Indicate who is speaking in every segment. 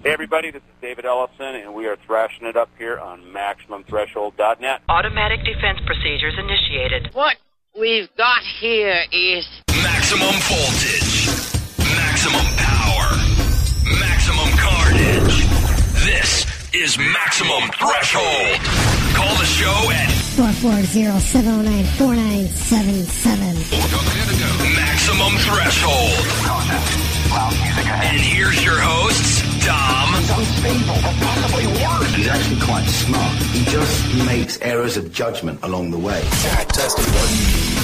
Speaker 1: Hey, everybody, this is David Ellison, and we are thrashing it up here on MaximumThreshold.net.
Speaker 2: Automatic defense procedures initiated.
Speaker 3: What we've got here is
Speaker 4: maximum voltage, maximum power, maximum carnage. This is Maximum Threshold. Call the show at
Speaker 5: 440-709-4977.
Speaker 4: Maximum Threshold. And here's your hosts, Dom.
Speaker 6: He's unstable, but possibly worse. He's actually quite smart. He just makes errors of judgment along the way.
Speaker 4: Testing 1.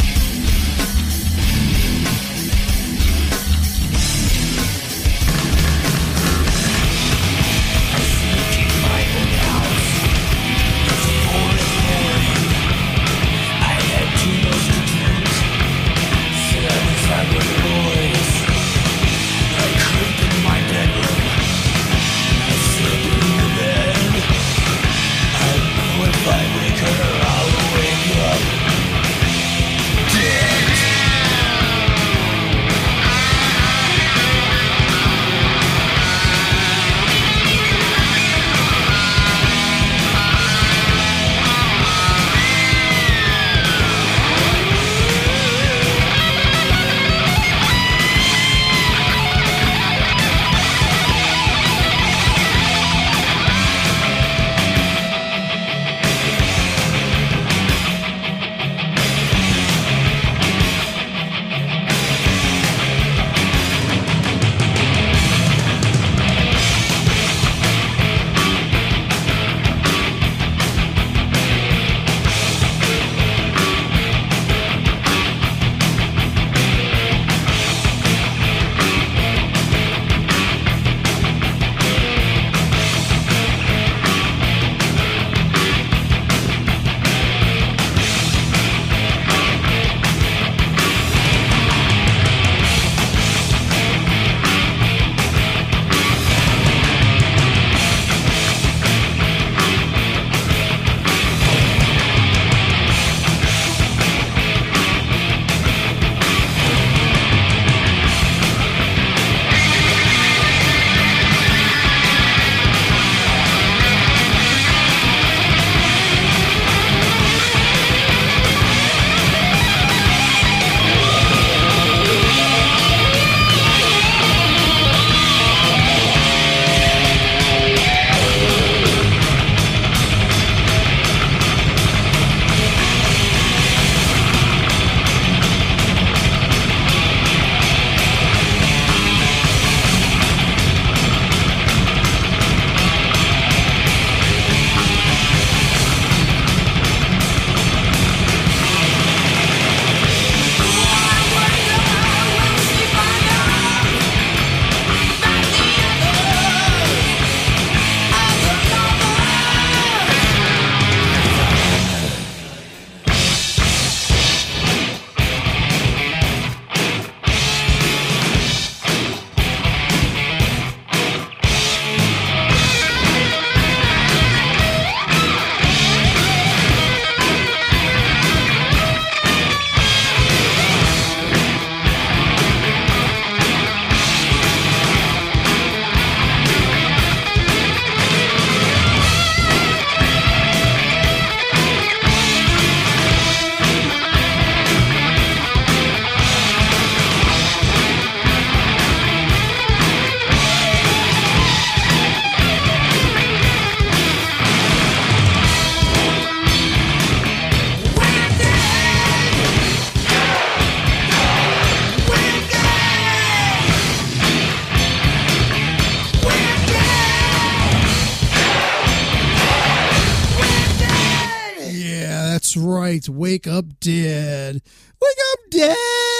Speaker 7: Right, Wake Up Dead. Wake Up Dead!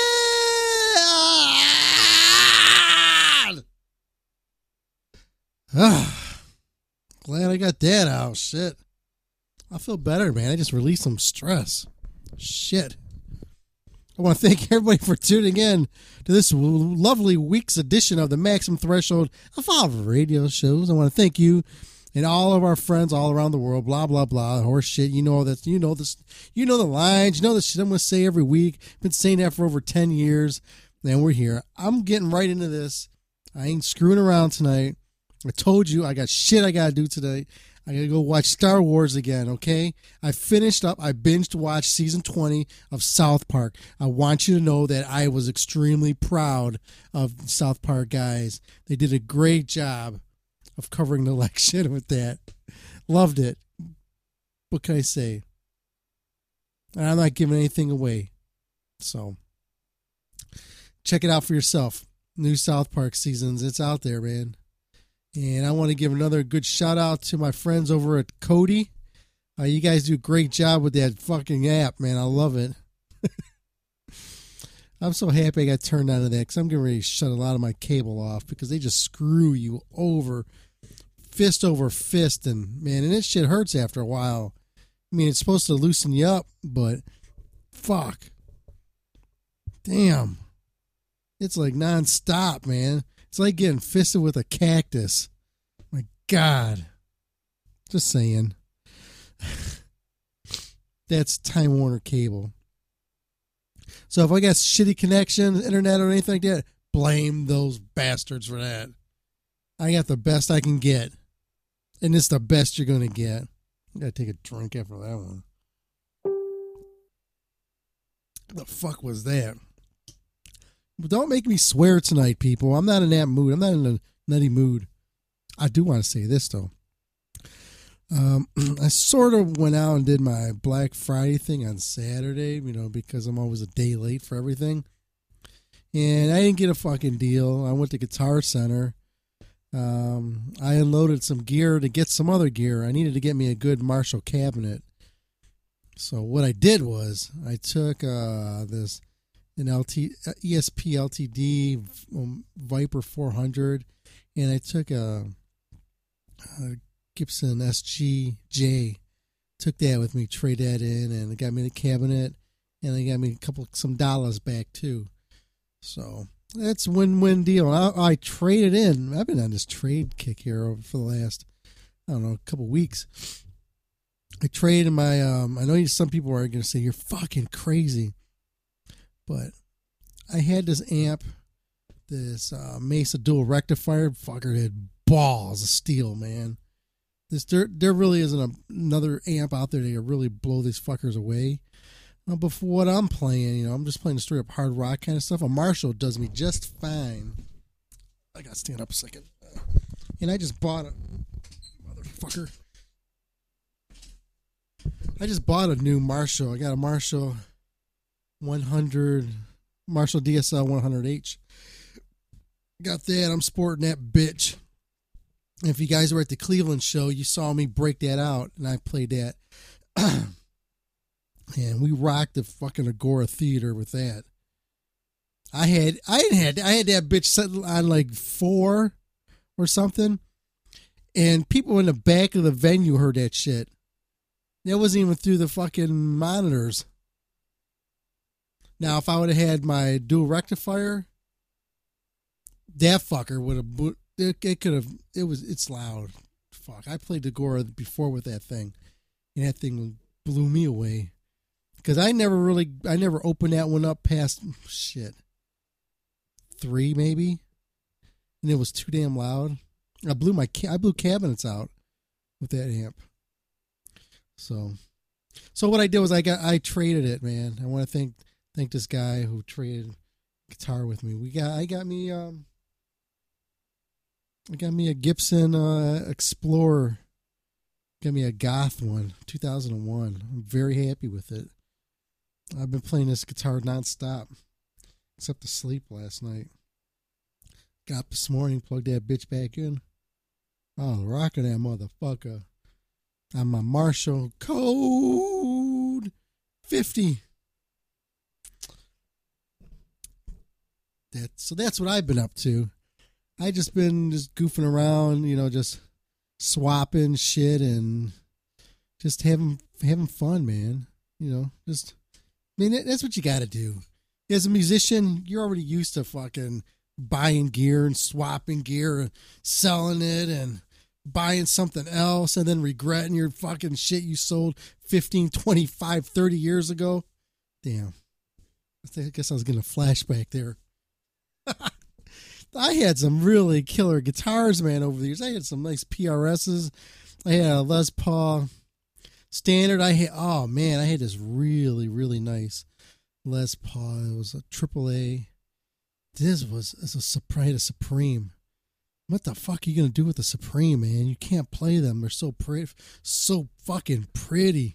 Speaker 7: Glad I got that out. Shit. I feel better, man. I just released some stress. Shit. I want to thank everybody for tuning in to this lovely week's edition of the Maximum Threshold of all radio shows. I want to thank you and all of our friends all around the world, blah, blah, blah, horse shit. You know that, you know this, you know the lines, you know the shit I'm going to say every week. Been saying that for over 10 years, and we're here. I'm getting right into this. I ain't screwing around tonight. I told you I got shit I got to do today. I got to go watch Star Wars again, okay? I binged watched season 20 of South Park. I want you to know that I was extremely proud of South Park guys. They did a great job of covering the election with that. Loved it. What can I say? And I'm not giving anything away. So, check it out for yourself. New South Park seasons. It's out there, man. And I want to give another good shout out to my friends over at Cody. You guys do a great job with that fucking app, man. I love it. I'm so happy I got turned on to that because I'm getting ready to shut a lot of my cable off because they just screw you over fist. And, man, and this shit hurts after a while. I mean, it's supposed to loosen you up, but fuck. Damn. It's like nonstop, man. It's like getting fisted with a cactus. My God. Just saying. That's Time Warner Cable. So if I got shitty connection, internet, or anything like that, blame those bastards for that. I got the best I can get. And it's the best you're going to get. I got to take a drink after that one. What the fuck was that? Don't make me swear tonight, people. I'm not in that mood. I'm not in a nutty mood. I do want to say this, though. I sort of went out and did my Black Friday thing on Saturday, because I'm always a day late for everything. And I didn't get a fucking deal. I went to Guitar Center. I unloaded some gear to get some other gear. I needed to get me a good Marshall cabinet. So what I did was I took an ESP LTD Viper 400, and I took a Gibson SGJ. Took that with me, trade that in, and it got me the cabinet, and it got me some dollars back too. So that's a win-win deal. I traded in. I've been on this trade kick here for the last, couple weeks. I traded my. I know some people are going to say you're fucking crazy. But I had this amp, this Mesa dual rectifier. Fucker had balls of steel, man. There really isn't another amp out there that can really blow these fuckers away. But for what I'm playing, I'm just playing straight up hard rock kind of stuff. A Marshall does me just fine. I gotta stand up a second. And I just bought a motherfucker. I just bought a new Marshall. I got a Marshall 100, Marshall DSL 100H. Got that. I'm sporting that bitch. And if you guys were at the Cleveland show, you saw me break that out, and I played that. And we rocked the fucking Agora Theater with that. I had that bitch set on like 4 or something, and people in the back of the venue heard that shit. That wasn't even through the fucking monitors. Now, if I would have had my dual rectifier, that fucker would have. It could have. It's loud. Fuck. I played the Agora before with that thing, and that thing blew me away. Because I never opened that one up past 3 maybe, and it was too damn loud. I blew cabinets out with that amp. So what I did was I traded it, man. I want to thank this guy who traded guitar with me. I got me a Gibson Explorer. Got me a Goth one, 2001. I'm very happy with it. I've been playing this guitar nonstop, except to sleep last night. Got up this morning, plugged that bitch back in. Oh, rocking that motherfucker. On my Marshall Code 50. That's what I've been up to. I just been goofing around, just swapping shit and just having fun, man. That's what you got to do. As a musician, you're already used to fucking buying gear and swapping gear and selling it and buying something else and then regretting your fucking shit you sold 15, 25, 30 years ago. Damn. I guess I was getting a flashback there. I had some really killer guitars, man, over the years. I had some nice PRSs. I had a Les Paul Standard. I had this really, really nice Les Paul. It was a AAA. This was a Supreme. What the fuck are you gonna do with the Supreme, man? You can't play them. They're so pretty, so fucking pretty.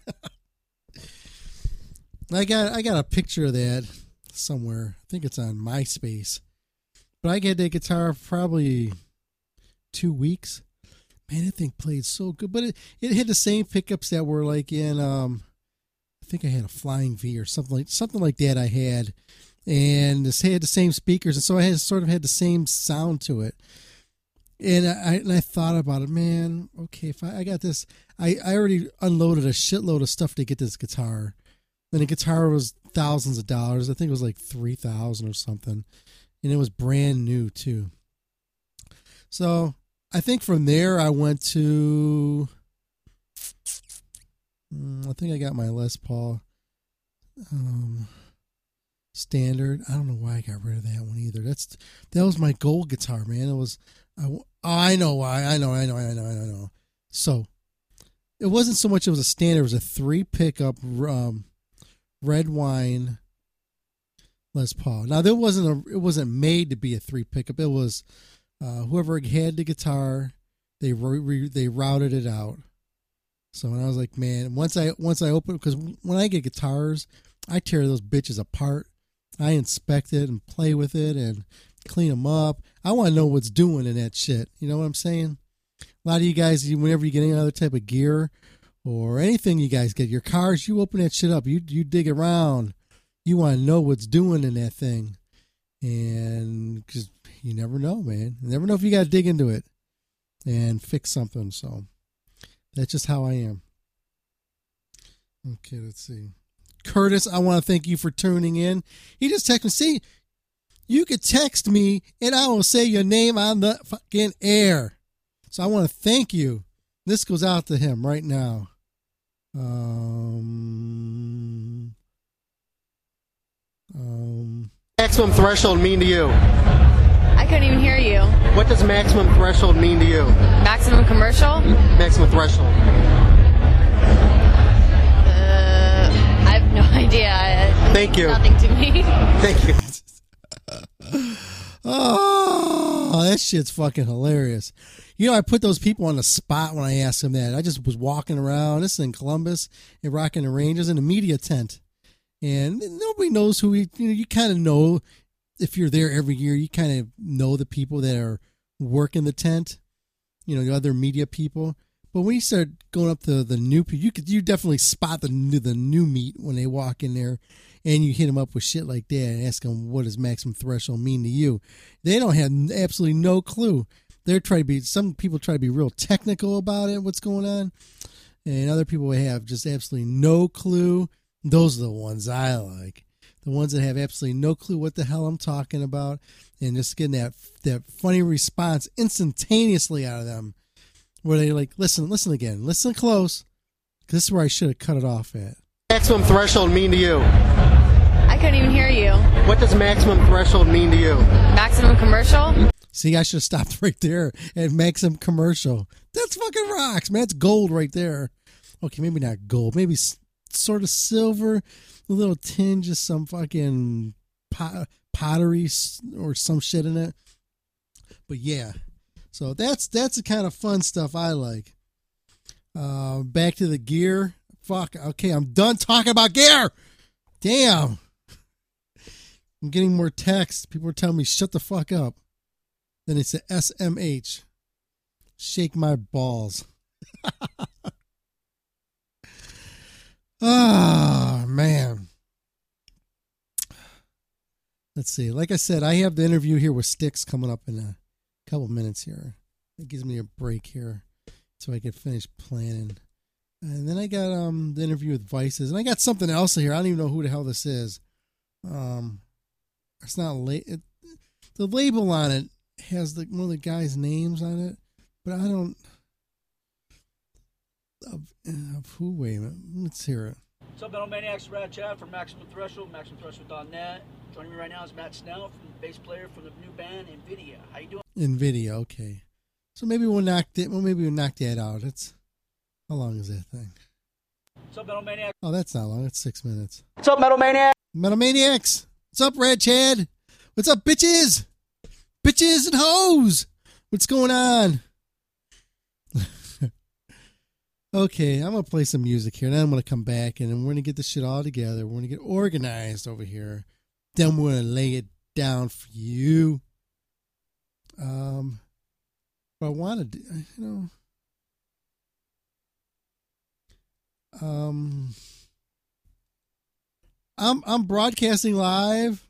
Speaker 7: I got a picture of that somewhere. I think it's on MySpace. But I got that guitar for probably 2 weeks. Man, that thing played so good. But it had the same pickups that were like in I think I had a Flying V or something like that I had. And this had the same speakers, and so I sort of had the same sound to it. And I thought about it, man. Okay, if I got this, I already unloaded a shitload of stuff to get this guitar, and the guitar was thousands of dollars. I think it was like $3,000 or something, and it was brand new too. So I think from there I went to, I think I got my Les Paul Standard. I don't know why I got rid of that one either. That was my gold guitar, man. It was. I know why. I know. So it wasn't so much. It was a Standard. It was a 3 pickup red wine Les Paul. Now it wasn't made to be a 3 pickup. It was whoever had the guitar, they routed it out. So when I was like, man, once I open, because when I get guitars, I tear those bitches apart. I inspect it and play with it and clean them up. I want to know what's doing in that shit. You know what I'm saying? A lot of you guys, whenever you get any other type of gear or anything you guys get, your cars, you open that shit up. You dig around. You want to know what's doing in that thing. And because you never know, man. You never know if you got to dig into it and fix something. So that's just how I am. Okay, let's see. Curtis, I want to thank you for tuning in. He just texted me. See, you could text me and I will say your name on the fucking air. So I want to thank you. This goes out to him right now.
Speaker 5: Maximum threshold mean to you?
Speaker 8: I couldn't even hear you.
Speaker 5: What does maximum threshold mean to you?
Speaker 8: Maximum commercial?
Speaker 5: Maximum threshold.
Speaker 8: I have no idea.
Speaker 5: Thank you.
Speaker 8: Nothing to me.
Speaker 5: Thank you.
Speaker 7: Oh, that shit's fucking hilarious. You know, I put those people on the spot when I asked them that. I just was walking around. This is in Columbus and Rocking the Rangers in a media tent. And nobody knows who you kind of know if you're there every year. You kind of know the people that are working the tent, you know, the other media people. But when you start going up to the new people, you definitely spot the new meat when they walk in there, and you hit them up with shit like that and ask them, what does maximum threshold mean to you? They don't have absolutely no clue. Some people try to be real technical about it, what's going on, and other people have just absolutely no clue. Those are the ones I like. The ones that have absolutely no clue what the hell I'm talking about, and just getting that funny response instantaneously out of them, where they like, listen again, listen close. This is where I should have cut it off at.
Speaker 5: Maximum threshold mean to you?
Speaker 8: I couldn't even hear you.
Speaker 5: What does maximum threshold mean to you?
Speaker 8: Maximum commercial?
Speaker 7: See, I should have stopped right there at maximum commercial. That's fucking rocks, man. That's gold right there. Okay, maybe not gold. Maybe sort of silver, a little tinge of some fucking pottery or some shit in it. But yeah, so that's the kind of fun stuff I like. Back to the gear. Fuck. Okay, I'm done talking about gear. Damn. I'm getting more texts. People are telling me shut the fuck up. Then it's a SMH. Shake my balls. Ah, man. Let's see. Like I said, I have the interview here with Styx coming up in a couple minutes here. It gives me a break here so I can finish planning. And then I got the interview with Vices. And I got something else here. I don't even know who the hell this is. It's not the label on it has one of the guys' names on it, but I don't of who. Wait a minute, let's hear it.
Speaker 9: What's up, Metal Maniacs? Rad Chad from Maximum Threshold, MaximumThreshold.net. Joining me right now is Matt Snell, from the bass player from the new band NVIDIA. How you doing?
Speaker 7: NVIDIA, okay. So maybe we'll knock that out. It's how long is that thing?
Speaker 9: What's up, Metal Maniacs?
Speaker 7: Oh, that's not long. It's 6 minutes.
Speaker 9: What's up, Metal Maniacs?
Speaker 7: Metal Maniacs. What's up, Rad Chad? What's up, bitches? Bitches and hoes. What's going on? Okay, I'm going to play some music here, and then I'm going to come back, and then we're going to get this shit all together. We're going to get organized over here. Then we're going to lay it down for you. But I want to do, I'm broadcasting live.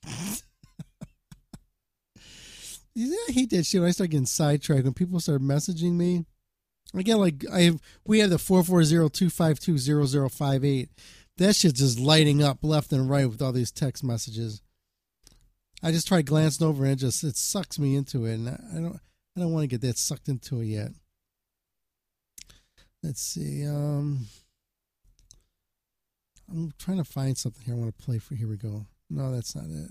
Speaker 7: I hate that shit when I start getting sidetracked, when people start messaging me. Again, we have the 440-252-0058. That shit's just lighting up left and right with all these text messages. I just tried glancing over and it sucks me into it, and I don't want to get that sucked into it yet. Let's see. I'm trying to find something here I want to play for. Here we go. No, that's not it.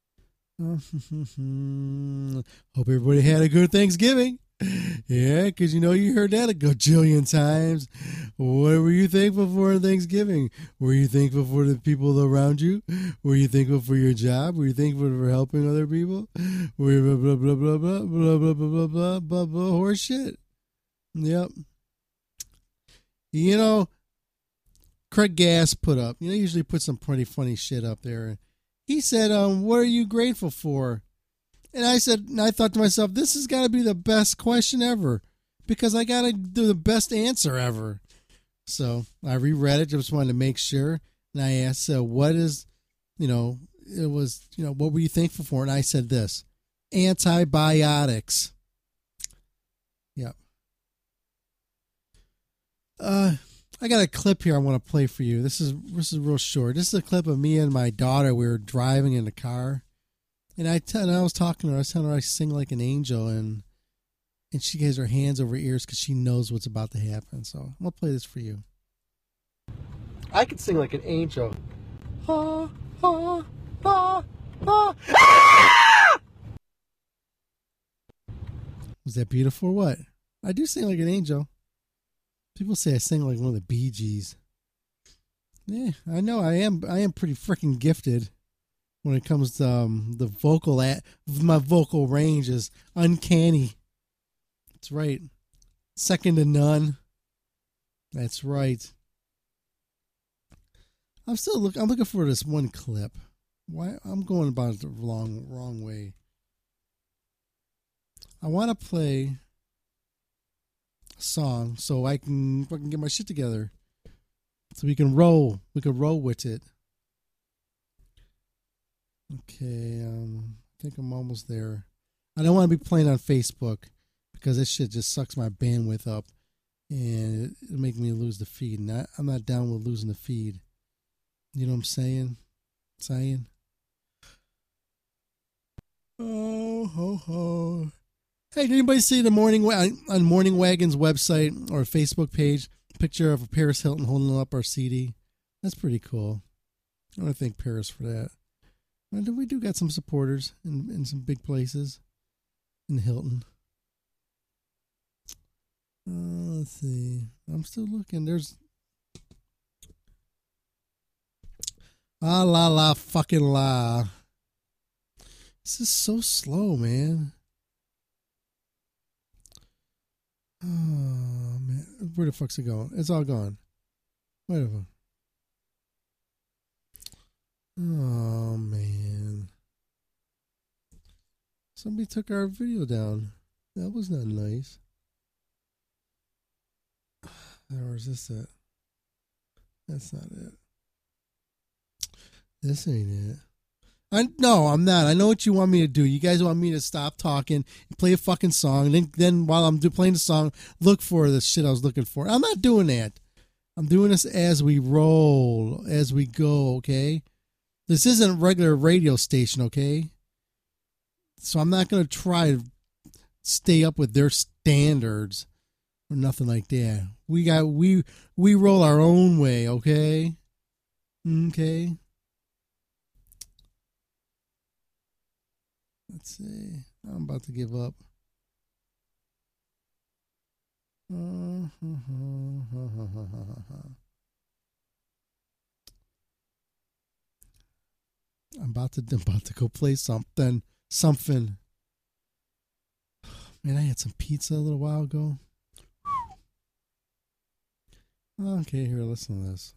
Speaker 7: Hope everybody had a good Thanksgiving. Yeah, because you heard that a gajillion times. What were you thankful for on Thanksgiving? Were you thankful for the people around you? Were you thankful for your job? Were you thankful for helping other people? Were you blah, blah, blah, blah, blah, blah, blah, blah, blah, blah, blah, horse shit? Yep. Craig Gass put up, usually put some pretty funny shit up there. He said, what are you grateful for? And I thought to myself, this has got to be the best question ever, because I got to do the best answer ever. So I reread it, just wanted to make sure. And I asked, what were you thankful for? And I said this, antibiotics. Yep. I got a clip here I want to play for you. This is real short. This is a clip of me and my daughter. We were driving in the car. And I was talking to her. I was telling her I sing like an angel, and she has her hands over her ears because she knows what's about to happen. So I'm gonna play this for you. I can sing like an angel. Ha ha ha ha. Ah! Was that beautiful or what? I do sing like an angel. People say I sing like one of the Bee Gees. Yeah, I know. I am pretty freaking gifted. When it comes to my vocal range is uncanny. That's right. Second to none. That's right. I'm looking for this one clip. Why I'm going about it the wrong way. I want to play a song so I can fucking get my shit together. So we can roll with it. Okay, I think I'm almost there. I don't want to be playing on Facebook because this shit just sucks my bandwidth up, and it'll make me lose the feed. And I'm not down with losing the feed. You know what I'm saying? Oh, ho, ho. Hey, did anybody see on Morning Wagon's website or Facebook page a picture of Paris Hilton holding up our CD? That's pretty cool. I want to thank Paris for that. We do got some supporters in some big places in Hilton. Let's see. I'm still looking. There's la fucking la. This is so slow, man. Oh man, where the fuck's it going? It's all gone. Whatever. Oh, man. Somebody took our video down. That was not nice. Where's this at? That's not it. This ain't it. No, I'm not. I know what you want me to do. You guys want me to stop talking and play a fucking song. And then while I'm playing the song, look for the shit I was looking for. I'm not doing that. I'm doing this as we roll, as we go, okay? This isn't a regular radio station, okay? So I'm not going to try to stay up with their standards or nothing like that. We roll our own way, okay? Okay. Let's see. I'm about to give up. I'm about to go play something. Man, I had some pizza a little while ago. Okay, here, listen to this.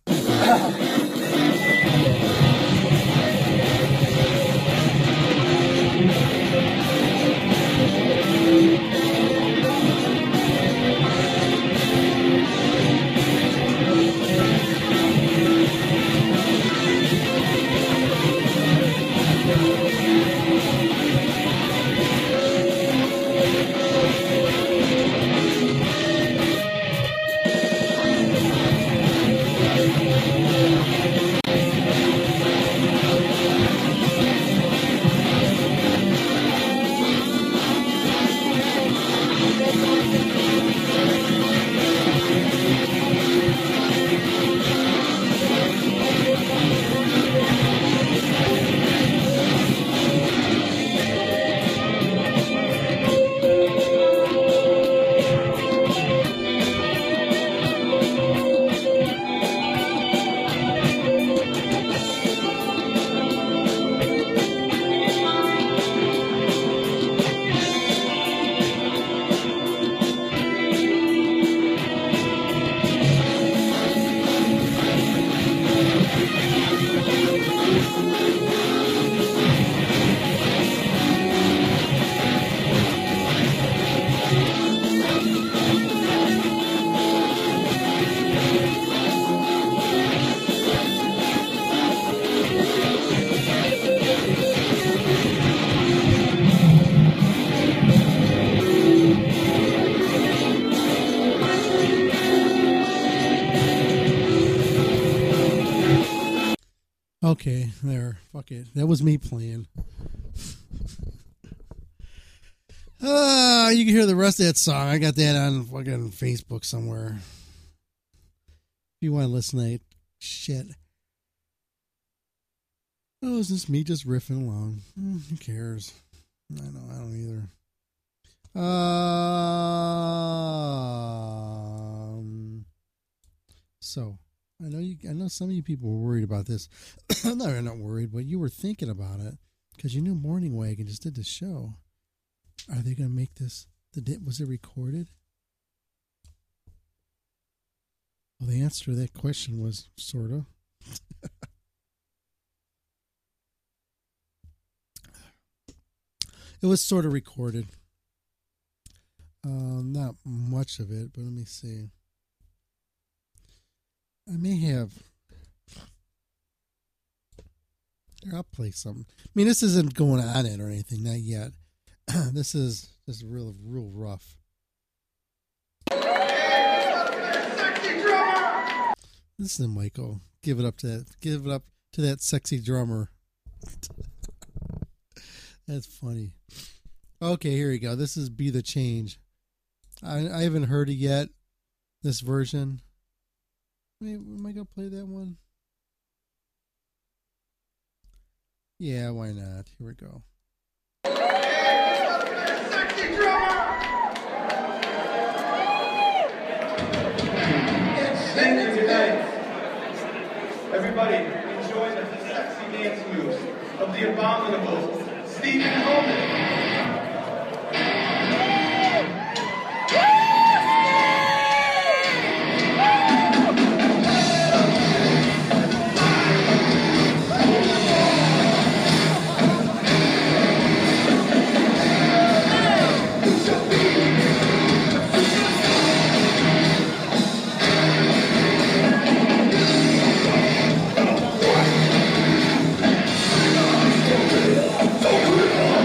Speaker 7: Okay, there. Fuck it. That was me playing. You can hear the rest of that song. I got that on fucking Facebook somewhere. If you want to listen to that shit. Oh, is this me just riffing along? Who cares? I know, I don't either. So I know some of you people were worried about this. I'm not worried, but you were thinking about it because you knew Morning Wagon just did the show. Are they going to make this? Was it recorded? Well, the answer to that question was sort of. It was sort of recorded. Not much of it, but let me see. I may have. Here, I'll play something. I mean, this isn't going on it or anything, not yet. This is just real rough. Listen, Michael. Give it up to that sexy drummer. That's funny. Okay, here we go. This is Be the Change. I haven't heard it yet, this version. Wait, am I going to play that one? Yeah, why not? Here we go.
Speaker 10: Sexy drummer! Thank you, tonight. Everybody, enjoy the sexy dance moves of the abominable Stephen Coleman. Oh,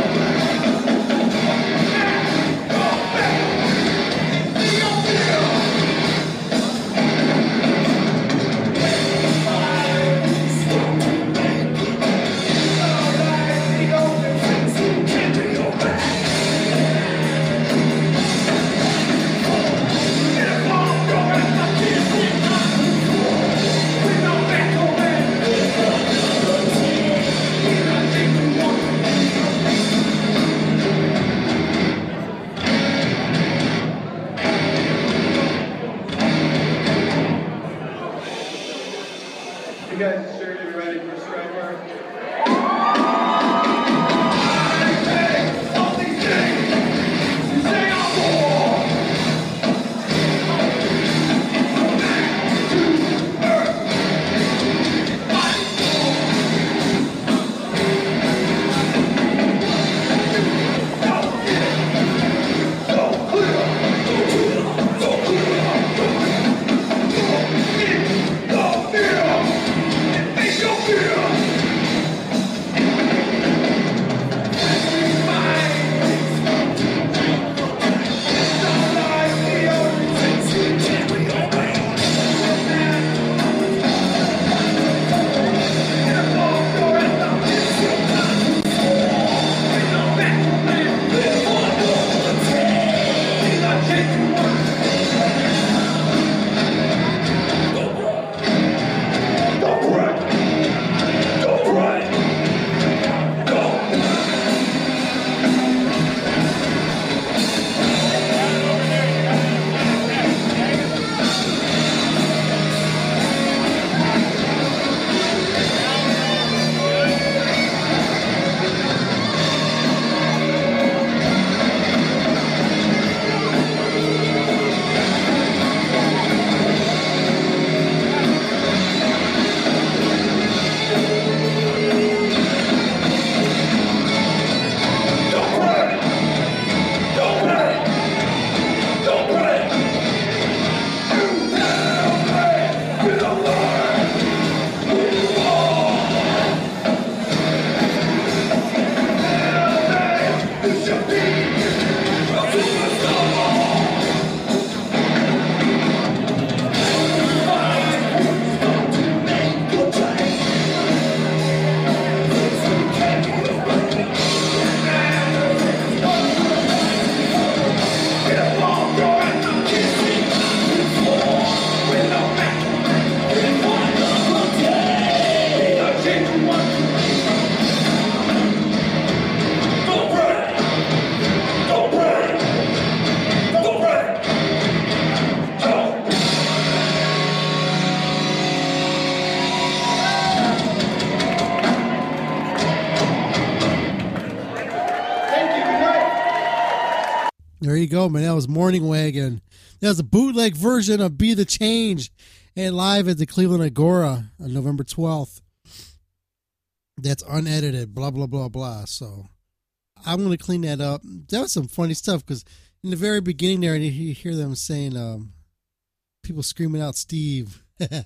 Speaker 7: There you go, man. That was Morning Wagon. That was a bootleg version of Be the Change, and live at the Cleveland Agora on November 12th. That's unedited, blah, blah, blah, blah. So I'm going to clean that up. That was some funny stuff, because in the very beginning there, you hear them saying, people screaming out Steve.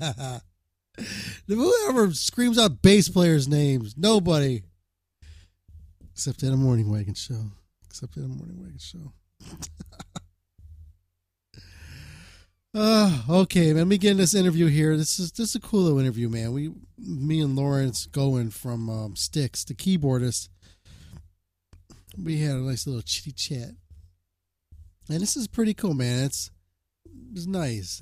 Speaker 7: Whoever screams out bass players' names? Nobody. Except at a Morning Wagon show. Okay, man. Let me get in this interview here. This is a cool little interview, man. Me and Lawrence Gowen from Styx, the keyboardist. We had a nice little chitty chat, and this is pretty cool, man. It's nice.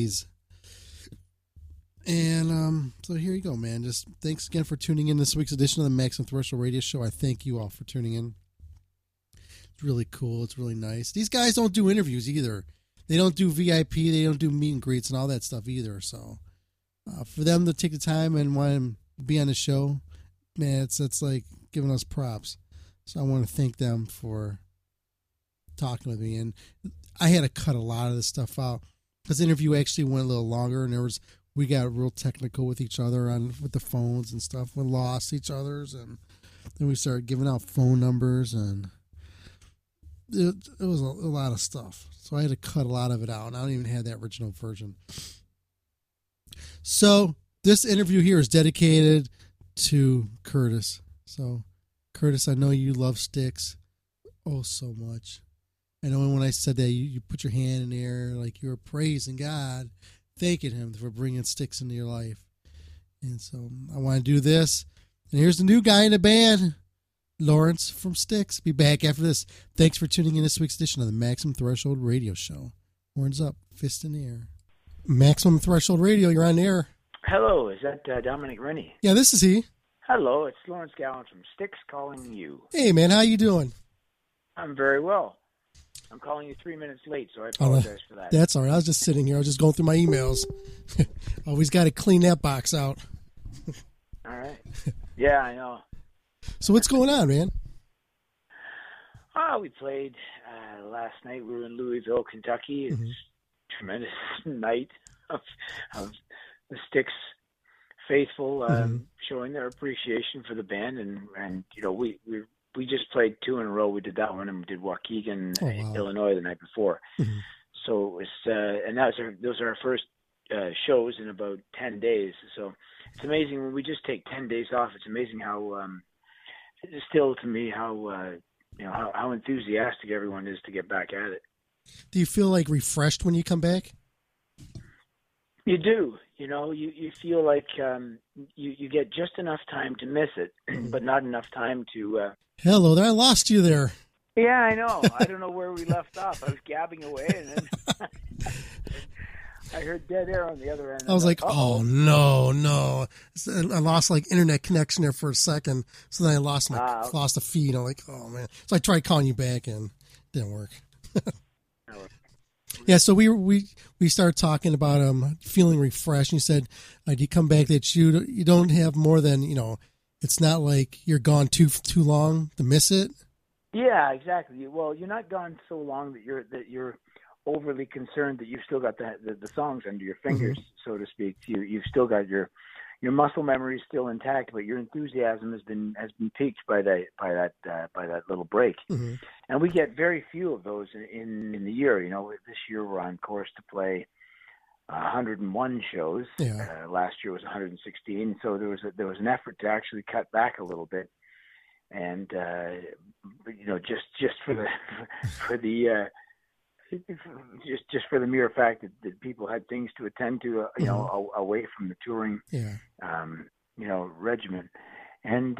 Speaker 7: And so here you go, man. Just thanks again for tuning in this week's edition of the Maximum Threshold Radio Show. I thank you all for tuning in. It's really cool. It's really nice. These guys don't do interviews either. They don't do VIP. They don't do meet and greets and all that stuff either. So for them to take the time and want to be on the show, man, it's like giving us props. So I want to thank them for talking with me. And I had to cut a lot of this stuff out because the interview actually went a little longer, and we got real technical with each other with the phones and stuff. We lost each other's, and then we started giving out phone numbers, and it was a lot of stuff. So I had to cut a lot of it out, and I don't even have that original version. So this interview here is dedicated to Curtis. So Curtis, I know you love Styx so much. I know when I said that, you put your hand in the air like you were praising God, thanking him for bringing Styx into your life. And so I want to do this. And here's the new guy in the band, Lawrence from Styx. Be back after this. Thanks for tuning in this week's edition of the Maximum Threshold Radio Show. Horns up, fist in the air. Maximum Threshold Radio, you're on the air.
Speaker 11: Hello, is that Dominic Rennie?
Speaker 7: Yeah, this is he.
Speaker 11: Hello, it's Lawrence Gowen from Styx calling you.
Speaker 7: Hey, man, how you doing?
Speaker 11: I'm very well. I'm calling you 3 minutes late, so I apologize for that.
Speaker 7: That's all right. I was just sitting here. I was just going through my emails. Always got to clean that box out.
Speaker 11: All right. Yeah, I know.
Speaker 7: So what's going on, man?
Speaker 11: We played last night. We were in Louisville, Kentucky. It's a tremendous night of the Styx faithful showing their appreciation for the band, and you know we just played 2 in a row. We did that one, and we did Waukegan, Illinois, the night before. So it's and those are our first shows in about 10 days. So it's amazing when we just take 10 days off. It's amazing how still to me how how enthusiastic everyone is to get back at it.
Speaker 7: Do you feel like refreshed when you come back?
Speaker 11: You do. You know, you feel like you get just enough time to miss it, but not enough time to...
Speaker 7: Hello there. I lost you there.
Speaker 11: Yeah, I know. I don't know where we left off. I was gabbing away, and then I heard dead air on the other end.
Speaker 7: I was like, oh, no. I lost, like, internet connection there for a second, so then I lost the feed. I'm like, oh, man. So I tried calling you back, and it didn't work. Yeah, so we started talking about feeling refreshed. You said you come back that you don't have more than, it's not like you're gone too long to miss it.
Speaker 11: Yeah, exactly. Well, you're not gone so long that you're overly concerned that you've still got the songs under your fingers, so to speak. You've still got your muscle memory is still intact, but your enthusiasm has been piqued by that little break. And we get very few of those in the year. This year we're on course to play 101 shows. Yeah. Last year was 116, so there was an effort to actually cut back a little bit, and just for the mere fact that people had things to attend to, away from the touring, regimen, and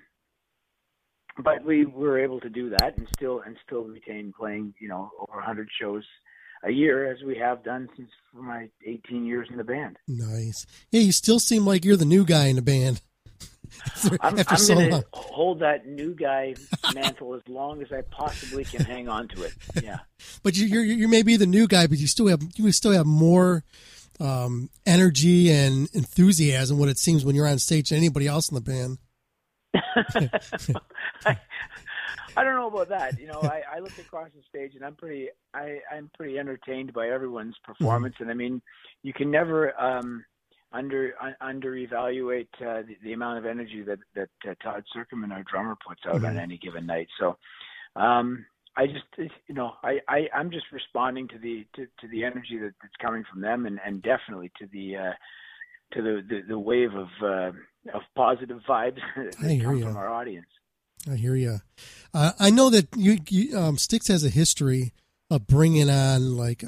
Speaker 11: but we were able to do that and still retain playing, over 100 shows a year, as we have done since my 18 years in the band.
Speaker 7: Nice. Yeah, you still seem like you're the new guy in the band.
Speaker 11: I'm going to hold that new guy mantle as long as I possibly can hang on to it. Yeah.
Speaker 7: But you may be the new guy, but you still have more energy and enthusiasm. What it seems when you're on stage than anybody else in the band.
Speaker 11: I don't know about that. I look across the stage and I'm pretty entertained by everyone's performance. And I mean, you can never under evaluate the amount of energy that Todd Zuckerman, our drummer, puts out on any given night. So I just I'm just responding to the energy that's coming from them, and definitely to the wave of positive vibes that come from our audience.
Speaker 7: I hear you. I know that you Styx has a history of bringing on like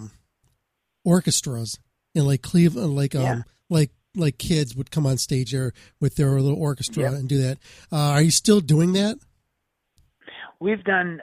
Speaker 7: orchestras in like Cleveland, like kids would come on stage there with their little orchestra and do that. Are you still doing that?
Speaker 11: We've done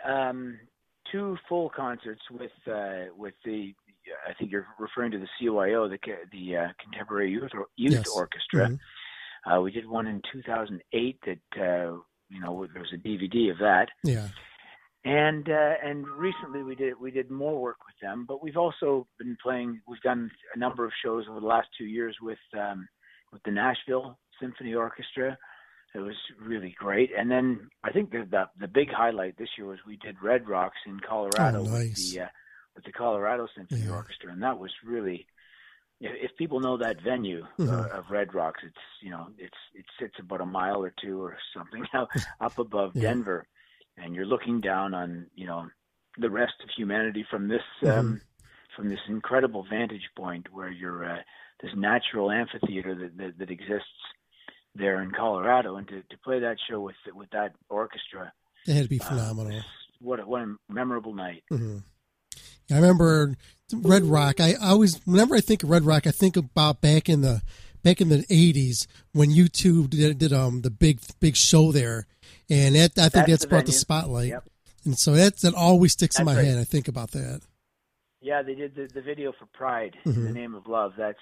Speaker 11: 2 full concerts with the. I think you're referring to the CYO, the Contemporary Youth Orchestra. Mm-hmm. We did one in 2008 that there was a DVD of that.
Speaker 7: Yeah.
Speaker 11: And recently we did more work with them, but we've also been playing. We've done a number of shows over the last 2 years with the Nashville Symphony Orchestra. It was really great. And then I think the big highlight this year was we did Red Rocks in Colorado with the Colorado Symphony Orchestra, and that was really. If people know that venue of Red Rocks, it sits about a mile or 2 or something up above Denver, and you're looking down on the rest of humanity from this incredible vantage point where you're this natural amphitheater that exists there in Colorado, and to play that show with that orchestra,
Speaker 7: it had to be phenomenal.
Speaker 11: What a memorable night.
Speaker 7: Mm-hmm. I remember Red Rock. I always, whenever I think of Red Rock, I think about back in the 80s when U2 did the big show there, and I think that's brought the spotlight. Yep. And so that always sticks in my head. I think about that.
Speaker 11: Yeah, they did the video for Pride, In the Name of Love. That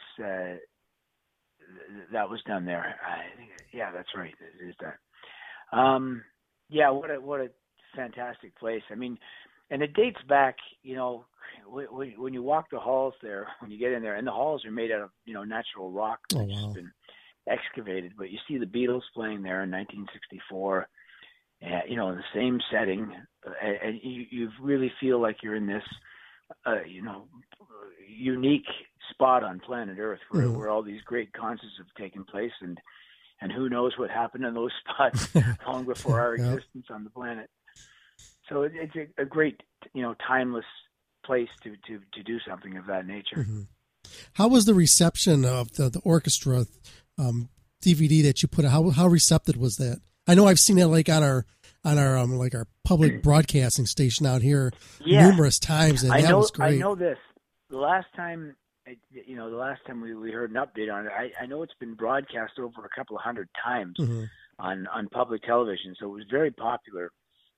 Speaker 11: was done there. That's right. It is that. What a fantastic place. I mean, and it dates back, when you walk the halls there, when you get in there, and the halls are made out of, natural rock that's just been excavated. But you see the Beatles playing there in 1964, in the same setting, and you really feel like you're in this, unique spot on planet Earth where all these great concerts have taken place, and who knows what happened in those spots long before our existence on the planet. So it's a great, timeless place to do something of that nature.
Speaker 7: Mm-hmm. How was the reception of the orchestra DVD that you put out? How receptive was that? I know I've seen it like on our public broadcasting station out here numerous times, and that was great.
Speaker 11: I know this. The last time we heard an update on it, I know it's been broadcast over a couple of hundred times on public television, so it was very popular.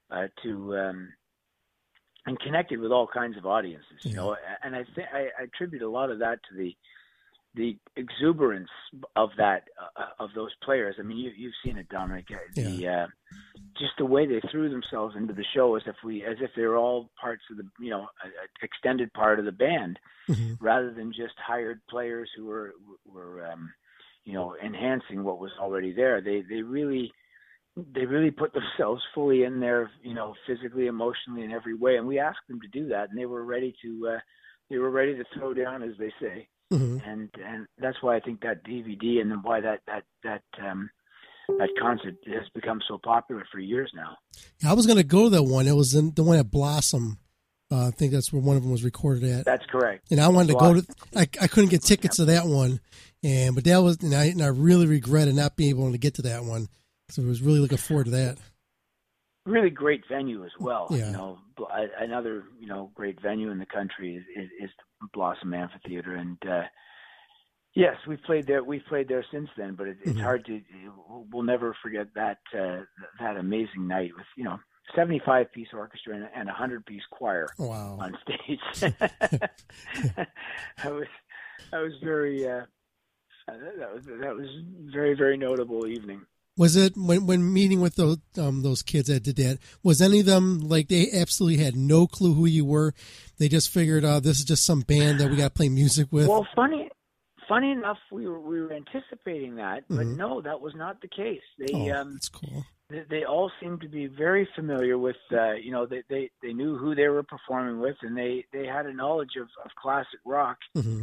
Speaker 11: And connected with all kinds of audiences, and I think I attribute a lot of that to the exuberance of those players. I mean, you've seen it, Dominic. Just the way they threw themselves into the show as if they were all parts of the extended part of the band, rather than just hired players who were enhancing what was already there. They really put themselves fully in there, physically, emotionally, in every way. And we asked them to do that, and they were ready to throw down, as they say. And that's why I think that DVD, and then why that concert has become so popular for years now.
Speaker 7: I was going to go to that one. It was the one at Blossom. I think that's where one of them was recorded at.
Speaker 11: That's correct.
Speaker 7: And I wanted to go to. I couldn't get tickets to that one, but that was, and I really regretted not being able to get to that one. So I was really looking forward to that.
Speaker 11: Really great venue as well.
Speaker 7: Yeah.
Speaker 11: Another great venue in the country is the Blossom Amphitheater, and yes, we've played there since then. But it's hard to. We'll never forget that amazing night with 75-piece orchestra and 100-piece choir on stage. That was very. That was very, very notable evening.
Speaker 7: Was it when meeting with those kids that did that? Was any of them like they absolutely had no clue who you were? They just figured, this is just some band that we got to play music with.
Speaker 11: Well, funny enough, we were anticipating that, but no, that was not the case. They
Speaker 7: that's cool.
Speaker 11: they all seemed to be very familiar with, you know, they knew who they were performing with, and they had a knowledge of classic rock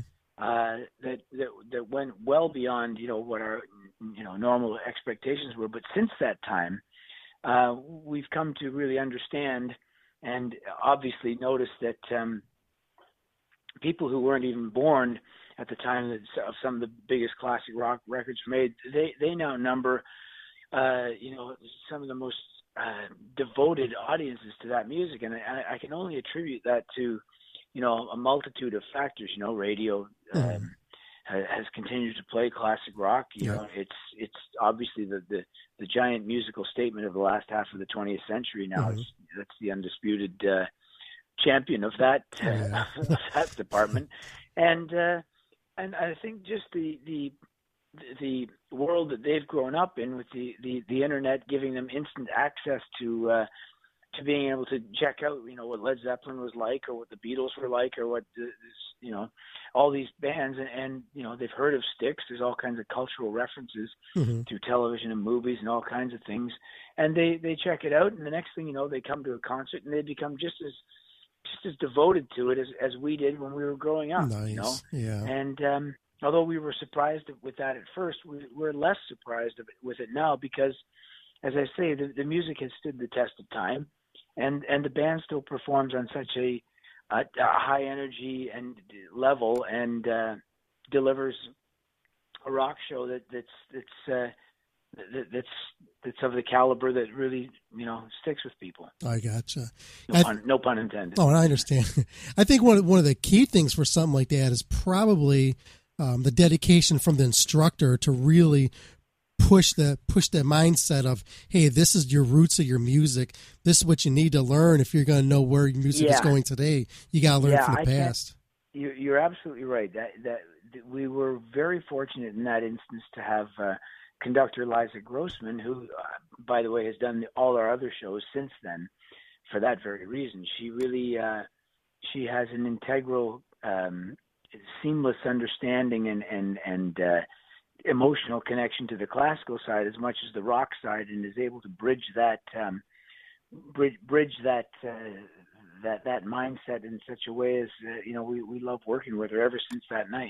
Speaker 11: that went well beyond, you know, what our, you know, normal expectations were. But since that time, we've come to really understand and obviously notice that people who weren't even born at the time of some of the biggest classic rock records made, they now number, you know, some of the most devoted audiences to that music. And I can only attribute that to, you know, a multitude of factors. You know, radio has continued to play classic rock. You know, it's obviously the giant musical statement of the last half of the 20th century now. That's the undisputed champion of that that department. And I think just the world that they've grown up in, with the internet giving them instant access to being able to check out, you know, what Led Zeppelin was like, or what the Beatles were like, or what, you know, all these bands, and you know, they've heard of Styx. There's all kinds of cultural references to television and movies and all kinds of things, and they check it out, and the next thing you know, they come to a concert and they become just as devoted to it as we did when we were growing up.
Speaker 7: Nice.
Speaker 11: You know?
Speaker 7: Yeah.
Speaker 11: And although we were surprised with that at first, we're less surprised with it now, because, as I say, the music has stood the test of time, and the band still performs on such a high energy and level, and delivers a rock show that's of the caliber that really, you know, sticks with people.
Speaker 7: I gotcha.
Speaker 11: No pun intended.
Speaker 7: Oh, I understand. I think one of the key things for something like that is probably the dedication from the instructor to really push the mindset of, hey, this is your roots of your music. This is what you need to learn if you're going to know where your music is going today. You got to learn from the past.
Speaker 11: You're absolutely right. That we were very fortunate in that instance to have conductor Liza Grossman, who, by the way, has done all our other shows since then for that very reason. She really she has an integral, seamless understanding and emotional connection to the classical side as much as the rock side, and is able to bridge that that mindset in such a way as you know, we love working with her ever since that night.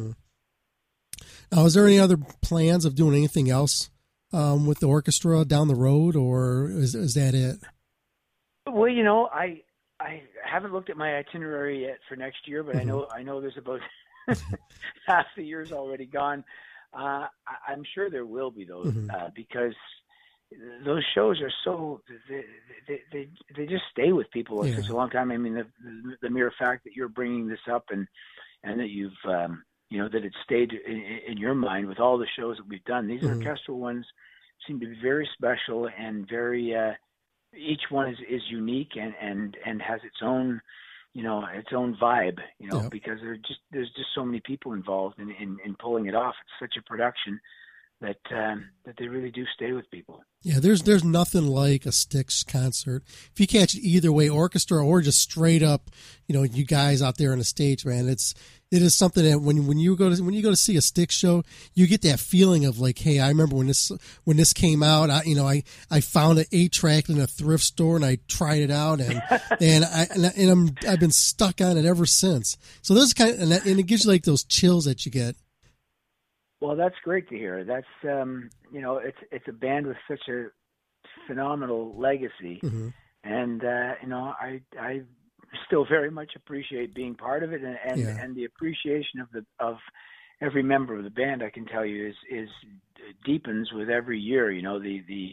Speaker 7: Now, is there any other plans of doing anything else with the orchestra down the road, or is that it?
Speaker 11: Well, you know, I haven't looked at my itinerary yet for next year, but I know there's about half the year's already gone. I'm sure there will be those because those shows are so they just stay with people for such a long time. I mean, the mere fact that you're bringing this up and that you've you know, that it stayed in your mind with all the shows that we've done. These orchestral ones seem to be very special and very. Each one is unique and has its own, you know, its own vibe, you know, because there's just so many people involved in pulling it off. It's such a production that they really do stay with people.
Speaker 7: Yeah, there's nothing like a Styx concert. If you catch it either way, orchestra or just straight up, you know, you guys out there on the stage, man, it is something that when you go to see a Styx show, you get that feeling of like, hey, I remember when this came out, I found an 8-track in a thrift store and I tried it out and I've been stuck on it ever since. So those and it gives you like those chills that you get.
Speaker 11: Well, that's great to hear. That's you know, it's a band with such a phenomenal legacy, and you know, I still very much appreciate being part of it, and the appreciation of every member of the band, I can tell you, is deepens with every year. You know, the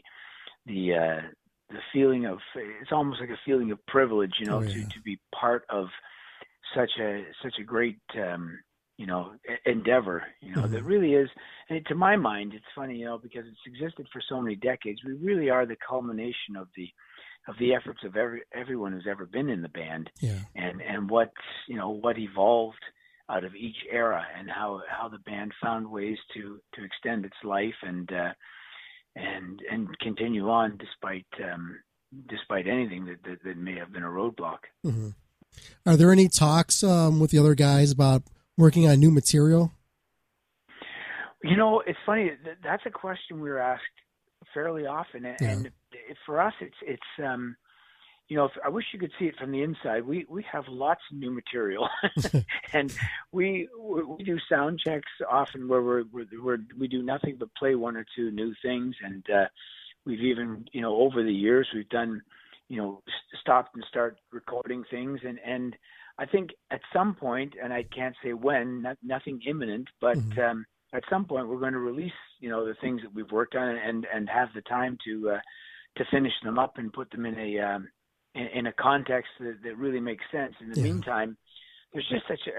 Speaker 11: feeling of, it's almost like a feeling of privilege, you know, to be part of such a great you know, endeavor, you know, that really is, and to my mind, it's funny, you know, because it's existed for so many decades. We really are the culmination of the efforts of everyone who's ever been in the band, and what, you know, what evolved out of each era, and how the band found ways to extend its life and continue on despite anything that may have been a roadblock.
Speaker 7: Are there any talks with the other guys about working on new material?
Speaker 11: You know, it's funny. That's a question we were asked fairly often,
Speaker 7: Yeah.
Speaker 11: and for us, it's I wish you could see it from the inside. We have lots of new material, and we do sound checks often where we do nothing but play one or two new things, and we've even over the years we've done stopped and start recording things, and I think at some point, and I can't say when, nothing imminent, but at some point we're going to release the things that we've worked on and have the time to finish them up and put them in a context that really makes sense. In the meantime, there's just such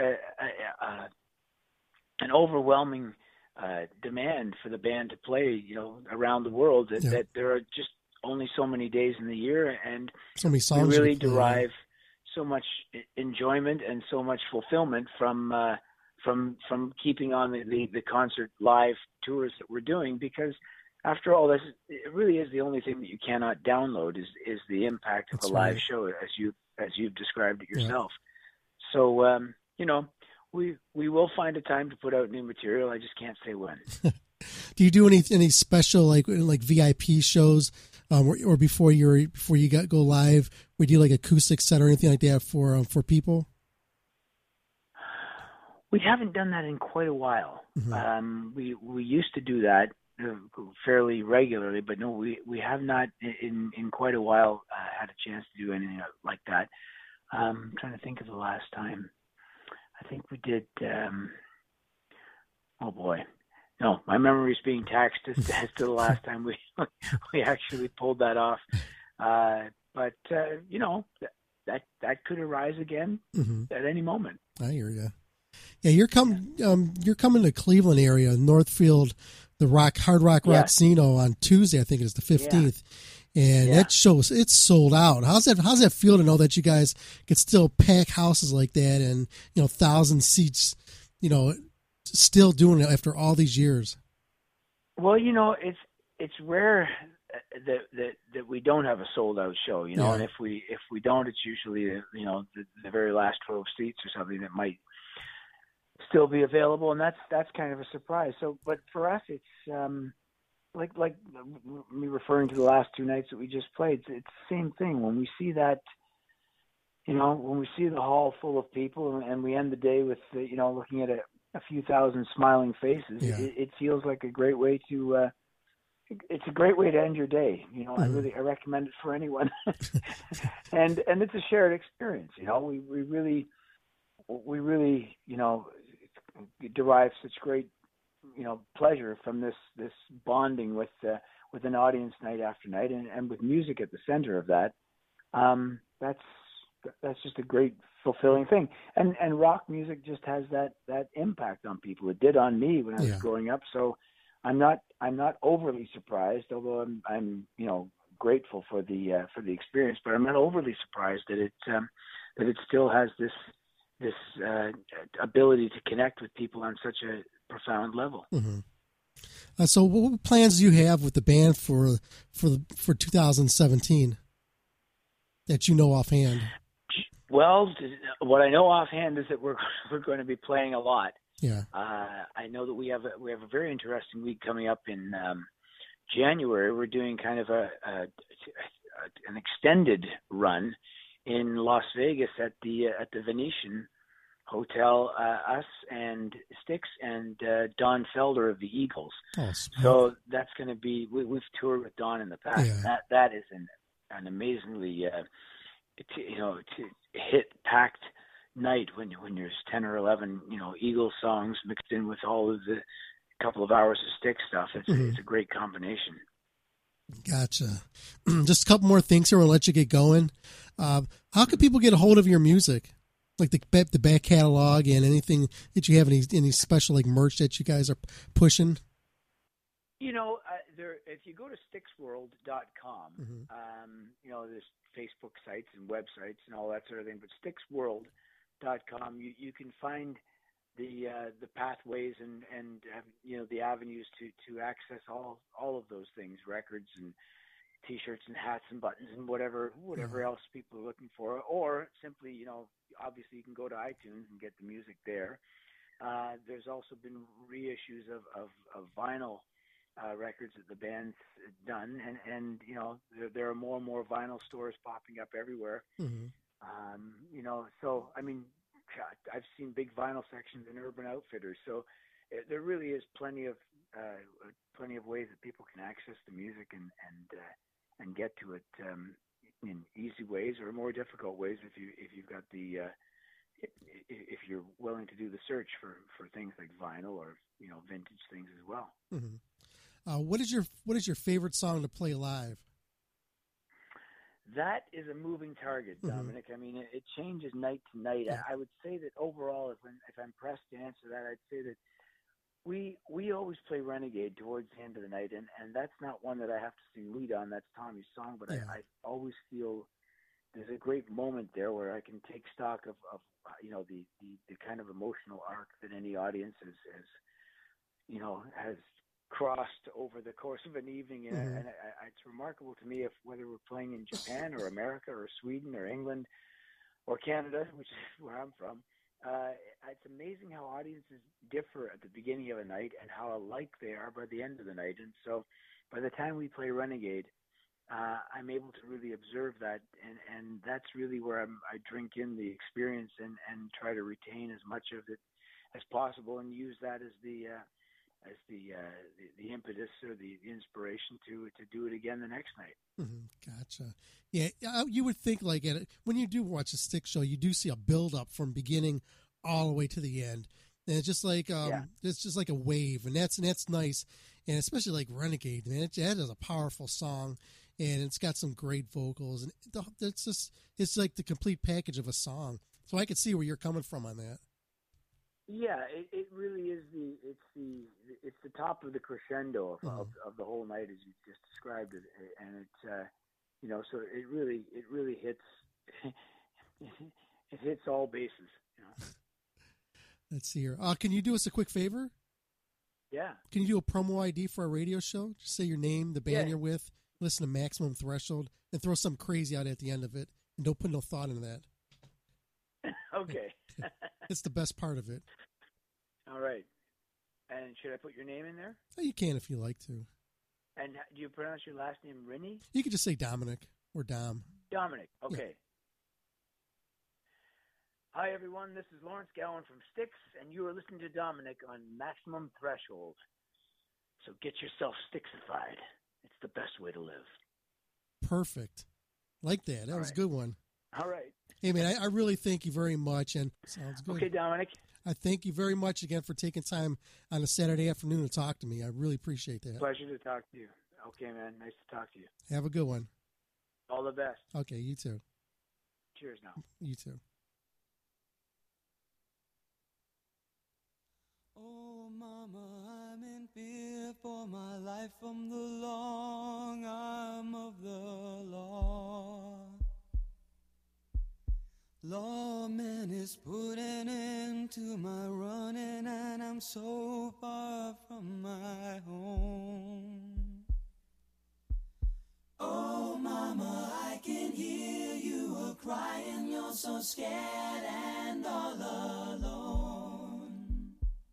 Speaker 11: an overwhelming demand for the band to play, around the world that there are just only so many days in the year, and
Speaker 7: so many songs
Speaker 11: we really derive so much enjoyment and so much fulfillment from keeping on the concert live tours that we're doing, because after all, this it really is the only thing that you cannot download is the impact of a live show, as you've described it yourself. So we will find a time to put out new material. I just can't say when.
Speaker 7: Do you do any special like VIP shows, or before you go live? We do like acoustic set or anything like that for people?
Speaker 11: We haven't done that in quite a while.
Speaker 7: Mm-hmm.
Speaker 11: We used to do that fairly regularly, but no, we have not in quite a while had a chance to do anything like that. I'm trying to think of the last time. I think we did. Oh boy, no, my memory is being taxed as to the last time we actually pulled that off. But that could arise again at any moment.
Speaker 7: I hear you. Yeah, you're coming to Cleveland area, Northfield, the Hard Rock Rocksino on Tuesday. I think it's the 15th, and that shows it's sold out. How's that feel to know that you guys can still pack houses like that and 1,000 seats, still doing it after all these years?
Speaker 11: Well, it's rare that we don't have a sold out show, and if we don't, it's usually the very last 12 seats or something that might still be available, and that's kind of a surprise. So, but for us, it's like me referring to the last two nights that we just played. It's the same thing when we see that, when we see the hall full of people, and we end the day with looking at a few thousand smiling faces. It feels like a great way to. It's a great way to end your day. I recommend it for anyone, and it's a shared experience. We really derive such great pleasure from this bonding with an audience night after night, and with music at the center of that. That's just a great fulfilling thing, and rock music just has that impact on people. It did on me when I was growing up, so I'm not overly surprised, although I'm grateful for the experience, but I'm not overly surprised that it still has this ability to connect with people on such a profound level.
Speaker 7: Mm-hmm. So what plans do you have with the band for 2017 that you know offhand?
Speaker 11: Well, what I know offhand is that we're going to be playing a lot.
Speaker 7: Yeah.
Speaker 11: I know that we have a very interesting week coming up in January. We're doing kind of an extended run in Las Vegas at the Venetian Hotel, us and Styx and Don Felder of the Eagles.
Speaker 7: Oh,
Speaker 11: so that's going to be. We've toured with Don in the past. Yeah. That is an amazingly hit-packed night when there's 10 or 11 Eagles songs mixed in with all of the couple of hours of Styx stuff. It's a great combination.
Speaker 7: Gotcha. Just a couple more things here. We'll let you get going. How can people get a hold of your music? Like the back catalog and anything that you have, any special like merch that you guys are pushing?
Speaker 11: If you go to StyxWorld.com, there's Facebook sites and websites and all that sort of thing, but StyxWorld.com, you can find the pathways and the avenues to access all of those things, records and T-shirts and hats and buttons and whatever else people are looking for, or simply obviously you can go to iTunes and get the music there. There's also been reissues of vinyl records that the band's done, and you know, there are more and more vinyl stores popping up everywhere.
Speaker 7: Mm-hmm.
Speaker 11: You know, so I mean, I've seen big vinyl sections in Urban Outfitters, so there really is plenty of ways that people can access the music and get to it in easy ways or more difficult ways if you've got the if you're willing to do the search for things like vinyl or, you know, vintage things as well.
Speaker 7: Mm-hmm. What is your favorite song to play live?
Speaker 11: That is a moving target, Dominic. I mean, it changes night to night.
Speaker 7: Yeah.
Speaker 11: I would say that overall, if I'm pressed to answer that, I'd say that we always play Renegade towards the end of the night, and that's not one that I have to sing lead on. That's Tommy's song, but
Speaker 7: Yeah.
Speaker 11: I always feel there's a great moment there where I can take stock of you know, the kind of emotional arc that any audience has crossed over the course of an evening, and,
Speaker 7: Mm-hmm.
Speaker 11: and it's remarkable to me if whether we're playing in Japan or America or Sweden or England or Canada, which is where I'm from. It's amazing how audiences differ at the beginning of a night and how alike they are by the end of the night. And so by the time we play Renegade, I'm able to really observe that, and that's really where I drink in the experience and try to retain as much of it as possible and use that as the impetus or the inspiration to do it again the next night.
Speaker 7: Mm-hmm. Gotcha. Yeah, you would think like when you do watch a Styx show, you do see a build up from beginning all the way to the end, and it's just like it's just like a wave, and that's nice, and especially like Renegade, man. That is a powerful song, and it's got some great vocals, and it's like the complete package of a song. So I could see where you're coming from on that.
Speaker 11: Yeah, it really is it's the top of the crescendo of the whole night, as you just described it, and it's you know, so it really hits it hits all bases. You know?
Speaker 7: Let's see here. Can you do us a quick favor?
Speaker 11: Yeah.
Speaker 7: Can you do a promo ID for our radio show? Just say your name, the band you're with, listen to Maximum Threshold, and throw something crazy out at the end of it, and don't put no thought into that.
Speaker 11: Okay.
Speaker 7: It's the best part of it.
Speaker 11: All right. And should I put your name in there?
Speaker 7: Oh, you can if you like to.
Speaker 11: And do you pronounce your last name Rinny?
Speaker 7: You could just say Dominic or Dom.
Speaker 11: Dominic. Okay.
Speaker 7: Yeah.
Speaker 11: Hi, everyone. This is Lawrence Gowan from Styx, and you are listening to Dominic on Maximum Threshold. So get yourself Styxified. It's the best way to live.
Speaker 7: Perfect. Like that. That was a good one.
Speaker 11: All right.
Speaker 7: Hey, man, I really thank you very much. And sounds good.
Speaker 11: Okay, Dominic.
Speaker 7: I thank you very much again for taking time on a Saturday afternoon to talk to me. I really appreciate that.
Speaker 11: Pleasure to talk to you. Okay, man. Nice to talk to you.
Speaker 7: Have a good one.
Speaker 11: All the best.
Speaker 7: Okay, you too.
Speaker 11: Cheers now.
Speaker 7: You too.
Speaker 12: Oh, Mama, I'm in fear for my life from the long arm of the law. Lawman is putting into my running, and I'm so far from my home. Oh, Mama, I can hear you a-crying. You're so scared and all alone.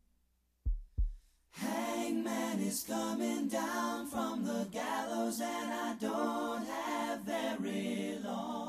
Speaker 12: Hangman is coming down from the gallows, and I don't have very long.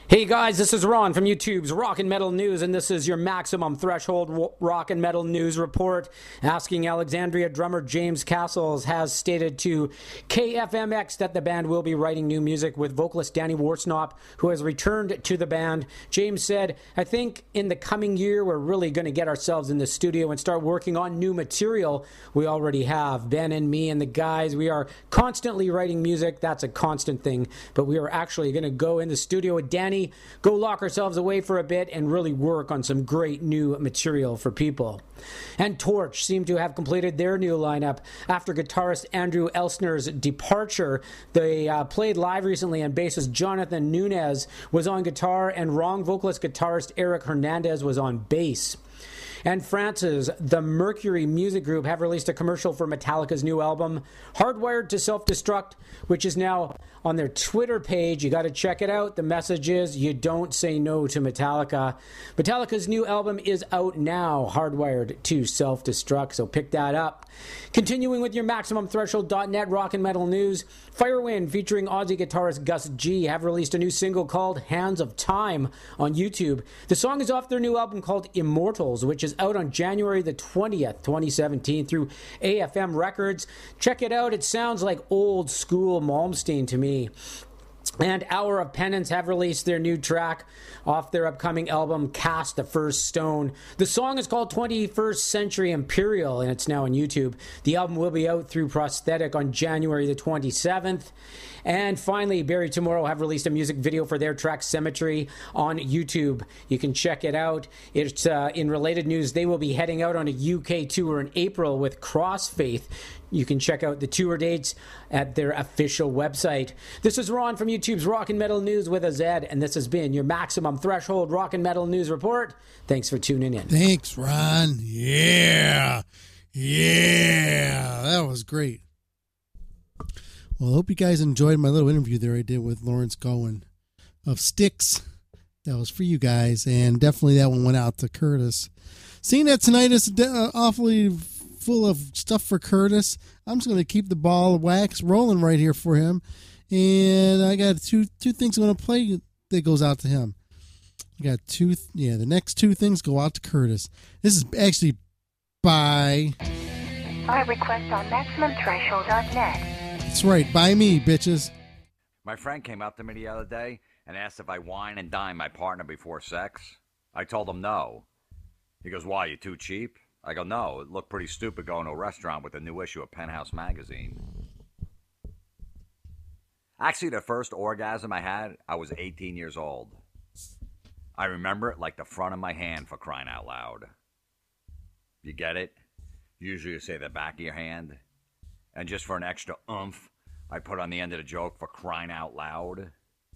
Speaker 13: Hey guys, this is Ron from YouTube's Rock and Metal News, and this is your Maximum Threshold Rock and Metal News report. Asking Alexandria drummer James Castles has stated to KFMX that the band will be writing new music with vocalist Danny Worsnop, who has returned to the band. James said, I think in the coming year we're really going to get ourselves in the studio and start working on new material. We already have. Ben and me and the guys, we are constantly writing music. That's a constant thing, but we are actually going to go in the studio with Danny, go lock ourselves away for a bit and really work on some great new material for people. And Torch seem to have completed their new lineup after guitarist Andrew Elsner's departure. They played live recently, and bassist Jonathan Nunez was on guitar and wrong vocalist guitarist Eric Hernandez was on bass. And France's The Mercury Music Group have released a commercial for Metallica's new album, Hardwired to Self-Destruct, which is now on their Twitter page. You got to check it out. The message is, you don't say no to Metallica. Metallica's new album is out now, Hardwired to Self-Destruct, so pick that up. Continuing with your MaximumThreshold.net rock and metal news, Firewind featuring Aussie guitarist Gus G have released a new single called Hands of Time on YouTube. The song is off their new album called Immortals, which is out on January the 20th, 2017 through AFM Records. Check it out. It sounds like old school Malmsteen to me. And Hour of Penance have released their new track off their upcoming album, Cast the First Stone. The song is called 21st Century Imperial, and it's now on YouTube. The album will be out through Prosthetic on January the 27th. And finally, Bury Tomorrow have released a music video for their track Cemetery on YouTube. You can check it out. It's in related news, they will be heading out on a UK tour in April with Crossfaith. You can check out the tour dates at their official website. This is Ron from YouTube's Rock and Metal News with a Z, and this has been your Maximum Threshold Rock and Metal News report. Thanks for tuning in.
Speaker 7: Thanks, Ron. Yeah. That was great. Well, I hope you guys enjoyed my little interview there I did with Lawrence Cohen of Styx. That was for you guys, and definitely that one went out to Curtis. Seeing that tonight is awfully full of stuff for Curtis, I'm just going to keep the ball of wax rolling right here for him. And I got two things I'm going to play that goes out to him. I got the next two things go out to Curtis. This is actually by...
Speaker 14: Our request on MaximumThreshold.net.
Speaker 7: That's right, by me, bitches.
Speaker 15: My friend came up to me the other day and asked if I wine and dine my partner before sex. I told him no. He goes, why, you too cheap? I go, no, it looked pretty stupid going to a restaurant with a new issue of Penthouse magazine. Actually, the first orgasm I had, I was 18 years old. I remember it like the front of my hand, for crying out loud. You get it? Usually you say the back of your hand. And just for an extra oomph, I put on the end of the joke, for crying out loud.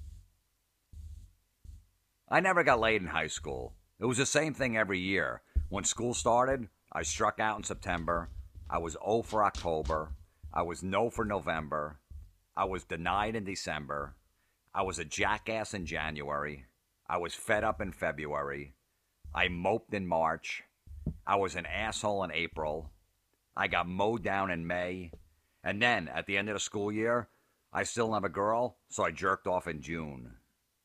Speaker 15: I never got laid in high school. It was the same thing every year. When school started, I struck out in September. I was O for October. I was no for November. I was denied in December. I was a jackass in January. I was fed up in February. I moped in March. I was an asshole in April. I got mowed down in May. And then, at the end of the school year, I still have a girl, so I jerked off in June.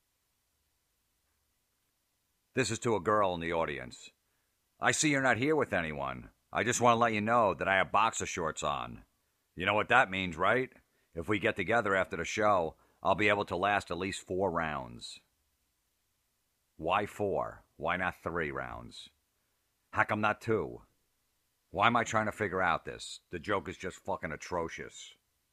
Speaker 15: This is to a girl in the audience. I see you're not here with anyone. I just want to let you know that I have boxer shorts on. You know what that means, right? If we get together after the show, I'll be able to last at least 4 rounds. Why 4? Why not 3 rounds? How come not 2? Why am I trying to figure out this? The joke is just fucking atrocious.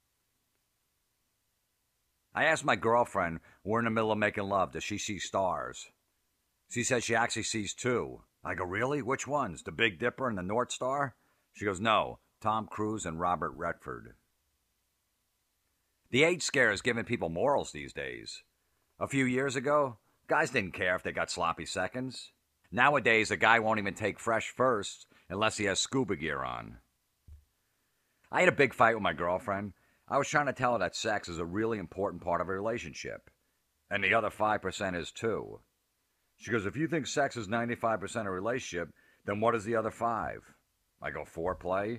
Speaker 15: I asked my girlfriend, we're in the middle of making love, does she see stars? She said she actually sees 2. I go, really? Which ones? The Big Dipper and the North Star? She goes, no, Tom Cruise and Robert Redford. The age scare is giving people morals these days. A few years ago, guys didn't care if they got sloppy seconds. Nowadays, a guy won't even take fresh firsts unless he has scuba gear on. I had a big fight with my girlfriend. I was trying to tell her that sex is a really important part of a relationship. And the other 5% is too. She goes, if you think sex is 95% of a relationship, then what is the other 5? I go, foreplay?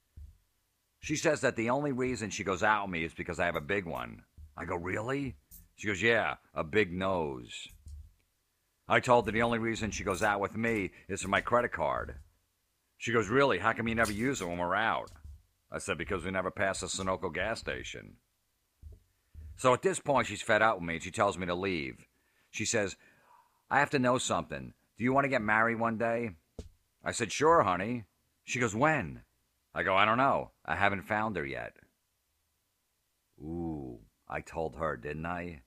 Speaker 15: She says that the only reason she goes out with me is because I have a big one. I go, really? She goes, yeah, a big nose. I told her the only reason she goes out with me is for my credit card. She goes, really? How come you never use it when we're out? I said, because we never pass a Sunoco gas station. So at this point, she's fed up with me, and she tells me to leave. She says, I have to know something. Do you want to get married one day? I said, sure, honey. She goes, when? I go, I don't know. I haven't found her yet. Ooh, I told her, didn't I?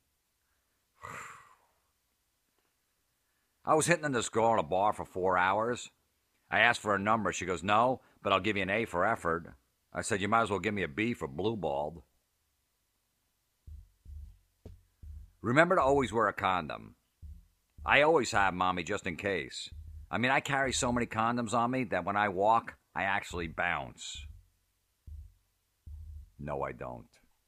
Speaker 15: I was hitting on this girl in a bar for 4 hours. I asked for a number. She goes, no, but I'll give you an A for effort. I said, you might as well give me a B for blue-balled. Remember to always wear a condom. I always have, Mommy, just in case. I mean, I carry so many condoms on me that when I walk, I actually bounce. No, I don't.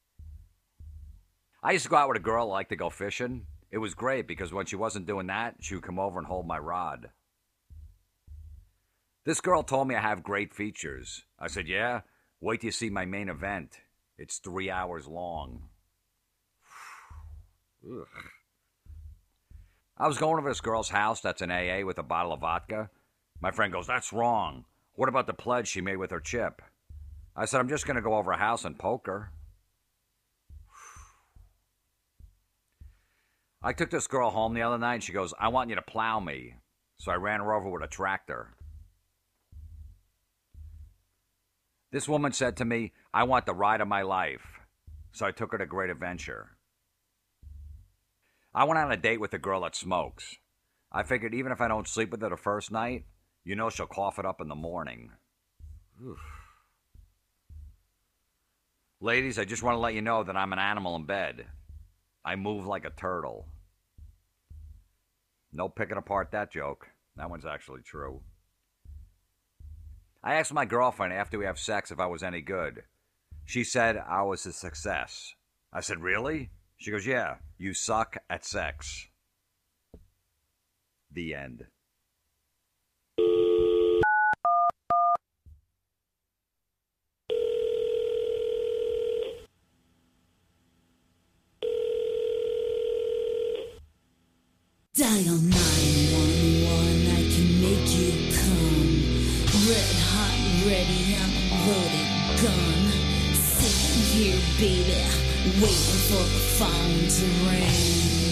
Speaker 15: I used to go out with a girl who liked to go fishing. It was great because when she wasn't doing that, she would come over and hold my rod. This girl told me I have great features. I said, yeah? Wait till you see my main event. It's 3 hours long. Ugh. I was going to this girl's house that's an AA with a bottle of vodka. My friend goes, that's wrong. What about the pledge she made with her chip? I said, I'm just going to go over her house and poke her. I took this girl home the other night, and she goes, I want you to plow me. So I ran her over with a tractor. This woman said to me, I want the ride of my life. So I took her to Great Adventure. I went on a date with a girl that smokes. I figured even if I don't sleep with her the first night, you know she'll cough it up in the morning. Oof. Ladies, I just want to let you know that I'm an animal in bed. I move like a turtle. No picking apart that joke. That one's actually true. I asked my girlfriend after we have sex if I was any good. She said I was a success. I said, really? She goes, yeah, you suck at sex. The end.
Speaker 16: Dial 911, I can make you come. Red hot, ready, I'm a loaded gun. Sitting here, baby, waiting for the phone to ring.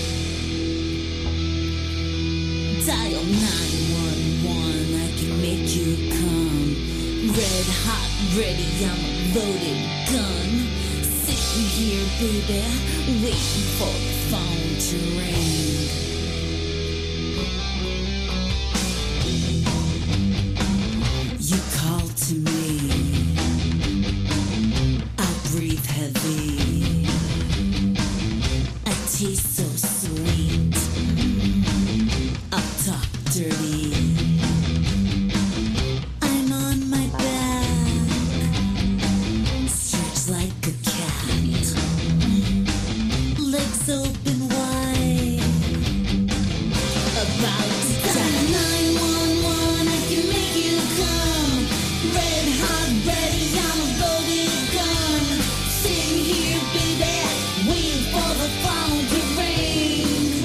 Speaker 16: Dial 911, I can make you come. Red hot, ready, I'm a loaded gun. Sitting here, baby, waiting for the phone to ring. You call to me, I breathe heavy, I taste so sweet, I'll talk dirty, I'm on my back, stretched like a cat, legs open wide, about to die. 911, I can make you come. Red hot, ready, I'm a loaded gun. Sitting here, baby, waiting for the phone to ring.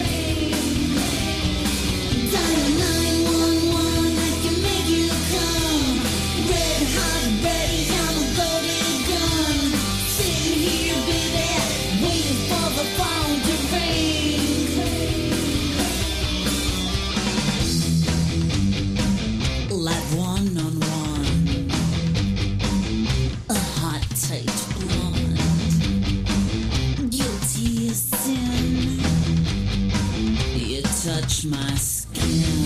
Speaker 16: Dial 911, I can make you come. Red hot, ready, I'm a loaded gun. Sitting here, baby, waiting for the phone to ring. Live one-on-one, a hot, tight blonde, guilty as sin, you touch my skin,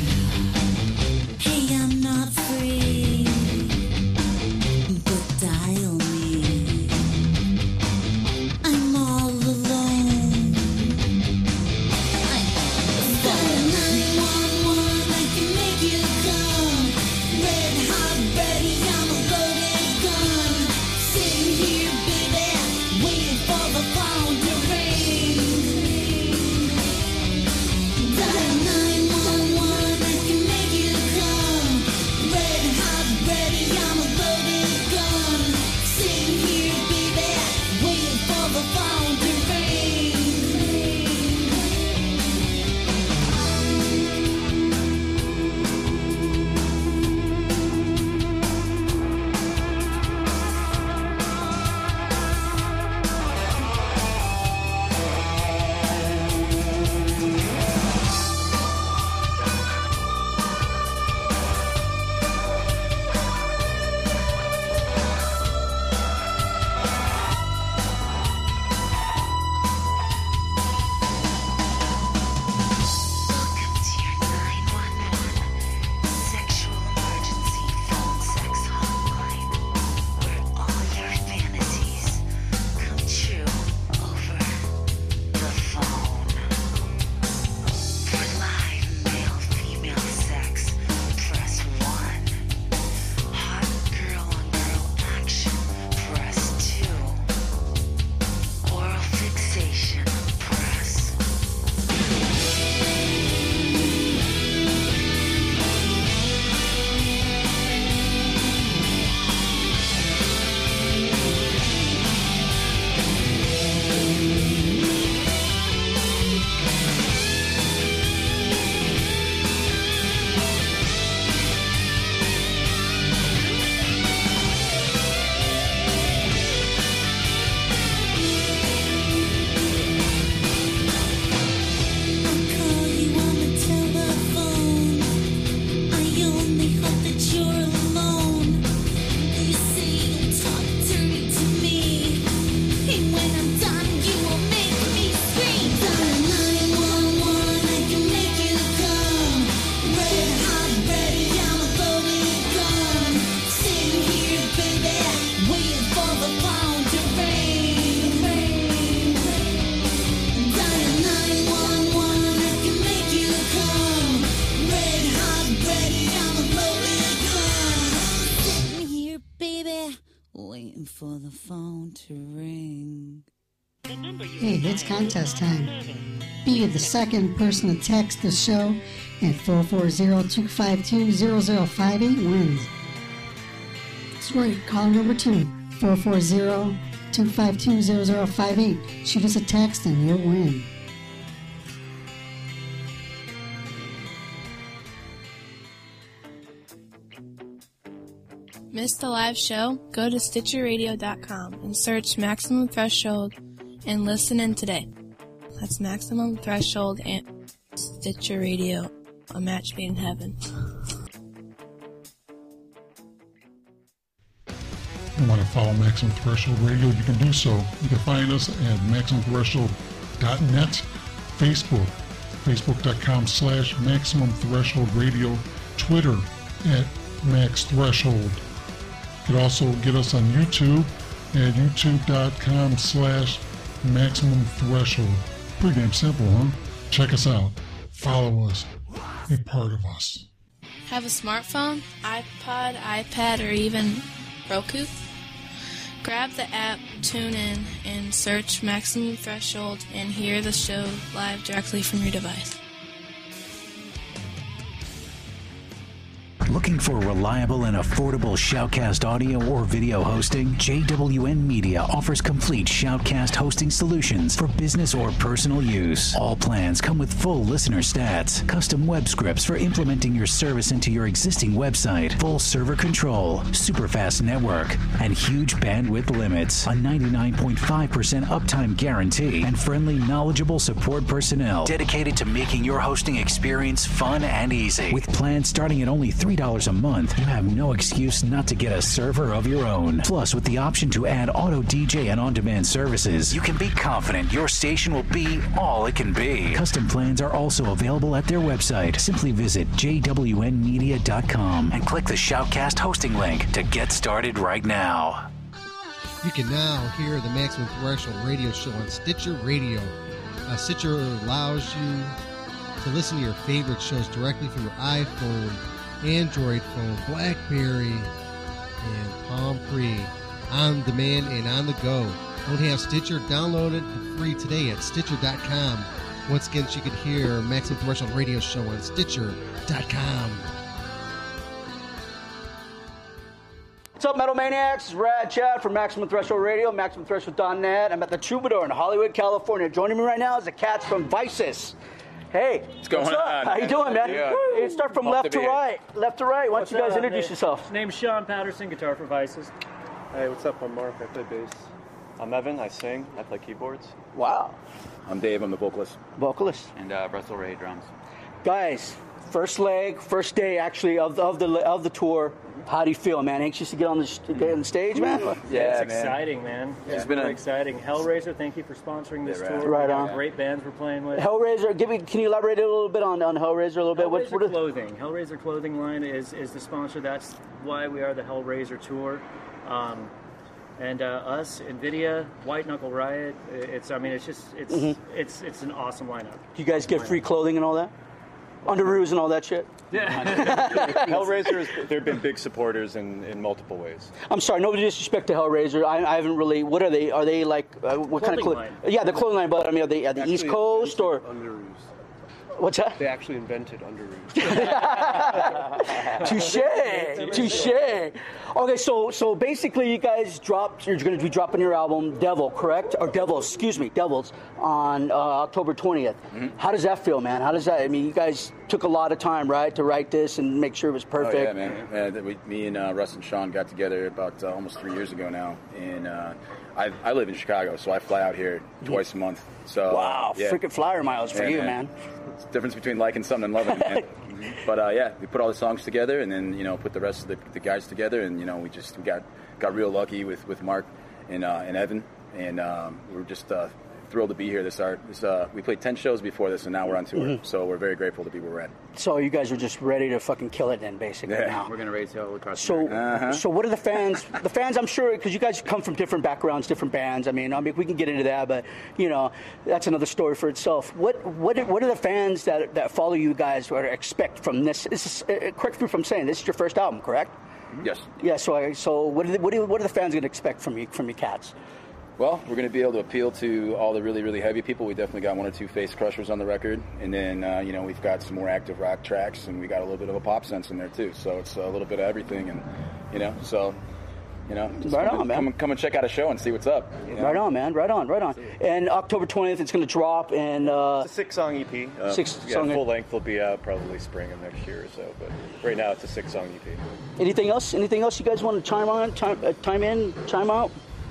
Speaker 16: hey, I'm not free, but dial me, I'm all alone, I'm dial 911, I can make you come. Red hot, ready, I'm a loaded gun. Sitting here, baby, waiting for the phone to ring. Dial 911, I
Speaker 12: the phone to ring.
Speaker 17: Hey, it's contest time. Be the second person to text the show at 440-252-0058 wins. That's right, call number 2, 440-252-0058. Shoot us a text and you'll win.
Speaker 18: Missed the live show? Go to StitcherRadio.com and search Maximum Threshold and listen in today. That's Maximum Threshold and Stitcher Radio, a match made in heaven.
Speaker 19: You want to follow Maximum Threshold Radio, you can do so. You can find us at MaximumThreshold.net, Facebook, Facebook.com/Maximum Threshold Radio, Twitter at Max Threshold. You can also get us on YouTube at YouTube.com/Maximum Threshold. Pretty damn simple, huh? Check us out. Follow us. Be part of us.
Speaker 18: Have a smartphone, iPod, iPad, or even Roku? Grab the app, tune in, and search Maximum Threshold and hear the show live directly from your device.
Speaker 20: Looking for reliable and affordable Shoutcast audio or video hosting? JWN Media offers complete Shoutcast hosting solutions for business or personal use. All plans come with full listener stats, custom web scripts for implementing your service into your existing website, full server control, super fast network, and huge bandwidth limits, a 99.5% uptime guarantee, and friendly, knowledgeable support personnel dedicated to making your hosting experience fun and easy. With plans starting at only $3 a month, you have no excuse not to get a server of your own. Plus, with the option to add auto DJ and on-demand services, you can be confident your station will be all it can be. Custom plans are also available at their website. Simply visit jwnmedia.com and click the Shoutcast hosting link to get started right now.
Speaker 7: You can now hear the Maximum Threshold radio show on Stitcher Radio. Stitcher allows you to listen to your favorite shows directly from your iPhone, Android phone, BlackBerry, and Palm Pre, on demand and on the go. Don't have Stitcher? Download it for free today at Stitcher.com. Once again, you can hear Maximum Threshold radio show on Stitcher.com.
Speaker 9: What's up, Metal Maniacs? Rad Chad from Maximum Threshold Radio, MaximumThreshold.net. I'm at the Troubadour in Hollywood, California. Joining me right now is the cats from Vices. Hey, what's
Speaker 21: going
Speaker 9: up?
Speaker 21: on?
Speaker 9: How you doing, man?
Speaker 21: Yeah.
Speaker 9: Hey, start from left to right. Left to right. Why don't you guys introduce yourself?
Speaker 22: Name's Sean Patterson, guitar for Vices.
Speaker 23: Hey, what's up? I'm Mark. I play bass.
Speaker 21: I'm Evan. I sing. I play keyboards.
Speaker 9: Wow.
Speaker 21: I'm Dave. I'm the vocalist.
Speaker 9: Vocalist.
Speaker 21: And Russell Ray drums.
Speaker 9: Guys, first day actually of the tour. How do you feel, man? Anxious to get on the stage, man?
Speaker 22: Yeah, it's exciting, man.
Speaker 9: Yeah.
Speaker 22: It's been exciting. Hellraiser, thank you for sponsoring this tour.
Speaker 9: Right on.
Speaker 22: Great bands we're playing with.
Speaker 9: Hellraiser, can you elaborate a little bit on Hellraiser a little bit?
Speaker 22: Hellraiser Clothing. Hellraiser Clothing line is the sponsor. That's why we are the Hellraiser tour. And us, NVIDIA, White Knuckle Riot. It's an awesome lineup.
Speaker 9: Do you guys get free clothing and all that? Underoos and all that shit?
Speaker 23: Yeah. Hellraiser, they've been big supporters in multiple ways.
Speaker 9: I'm sorry, no disrespect to Hellraiser. I haven't really. What are they? Are they like what kind of clothing? Yeah, the clothing line. But I mean, are they at the East Coast or?
Speaker 23: Underoos.
Speaker 9: What's that?
Speaker 23: They actually invented underoos.
Speaker 9: Touche. Okay, so basically, you guys you're going to be dropping your album Devil, correct? Or Devils on October 20th. Mm-hmm. How does that feel, man? How does that? I mean, you guys took a lot of time, right, to write this and make sure it was perfect.
Speaker 21: Oh, yeah, man. Me and Russ and Sean got together about almost 3 years ago now, and I live in Chicago, so I fly out here twice a month. So
Speaker 9: wow, freaking flyer miles for you, man.
Speaker 21: It's the difference between liking something and loving it, man. But we put all the songs together, and then put the rest of the guys together, and we got real lucky with Mark and Evan, and we were just thrilled to be here. We played 10 shows before this, and now we're on tour. So we're very grateful to be where we're at.
Speaker 9: So you guys are just ready to fucking kill it then, basically.
Speaker 21: Yeah.
Speaker 9: Now
Speaker 21: We're gonna raise hell across
Speaker 9: America. So what are the fans? The fans, I'm sure, because you guys come from different backgrounds, different bands. I mean, we can get into that, but that's another story for itself. What are the fans that follow you guys or expect from this? Correct me if I'm saying this is your first album, correct?
Speaker 21: Yes.
Speaker 9: Yeah. So what are the fans going to expect from you Cats?
Speaker 21: Well, we're going to be able to appeal to all the really, really heavy people. We definitely got one or two face crushers on the record. And then, we've got some more active rock tracks, and we got a little bit of a pop sense in there, too. So it's a little bit of everything. And, just
Speaker 9: Right on, man.
Speaker 21: Come and check out a show and see what's up. you know?
Speaker 9: Right on, man. Right on. And October 20th, it's going to drop. And
Speaker 23: It's a 6-song EP.
Speaker 9: Six-song
Speaker 23: full length will be out probably spring of next year or so. But right now, it's a 6-song EP.
Speaker 9: Anything else? Anything else you guys want to chime in, chime out?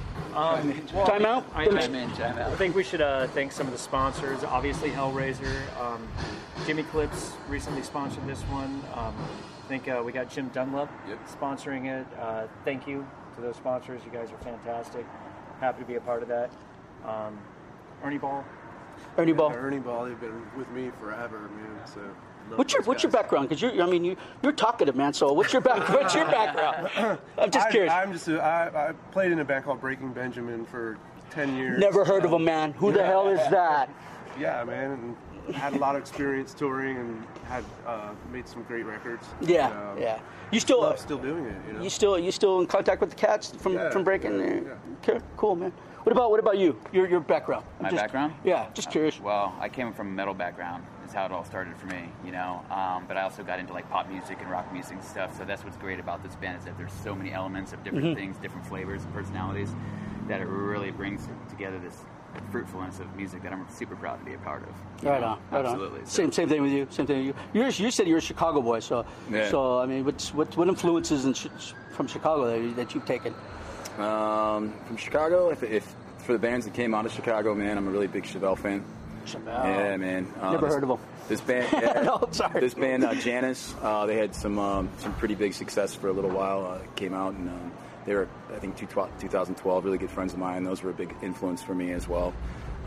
Speaker 9: Time out?
Speaker 22: I think we should thank some of the sponsors. Obviously, Hellraiser. Jimmy Clips recently sponsored this one. I think we got Jim Dunlop sponsoring it. Thank you to those sponsors. You guys are fantastic. Happy to be a part of that. Ernie Ball.
Speaker 9: Ernie Ball.
Speaker 1: Ernie Ball, they've been with me forever, man. So.
Speaker 9: What's your background? Because you're talkative, man. So what's your background? I'm just curious.
Speaker 1: I played in a band called Breaking Benjamin for 10 years.
Speaker 9: Never heard of a man. Who the hell is that?
Speaker 1: Yeah, man. And had a lot of experience touring and had made some great records.
Speaker 9: Yeah. You still
Speaker 1: love still doing it. You know?
Speaker 9: You still in contact with the Cats from Breaking?
Speaker 1: Yeah.
Speaker 9: Okay, cool, man. What about you? Your background?
Speaker 2: My background?
Speaker 9: Yeah, just curious.
Speaker 2: Well, I came from a metal background. That's how it all started for me, But I also got into like pop music and rock music and stuff. So that's what's great about this band is that there's so many elements of different things, different flavors and personalities, that it really brings together this fruitfulness of music that I'm super proud to be a part of.
Speaker 9: Right on.
Speaker 2: Absolutely.
Speaker 9: Same thing with you. You said you're a Chicago boy, so I mean, what influences from Chicago that you've taken?
Speaker 21: From Chicago, if for the bands that came out of Chicago, man, I'm a really big Chevelle fan.
Speaker 9: Chevelle.
Speaker 21: Yeah, man.
Speaker 9: Never heard of them.
Speaker 21: This band,
Speaker 9: No, sorry.
Speaker 21: This band, Janus, they had some pretty big success for a little while. Came out and they were, I think, 2012. Really good friends of mine. Those were a big influence for me as well.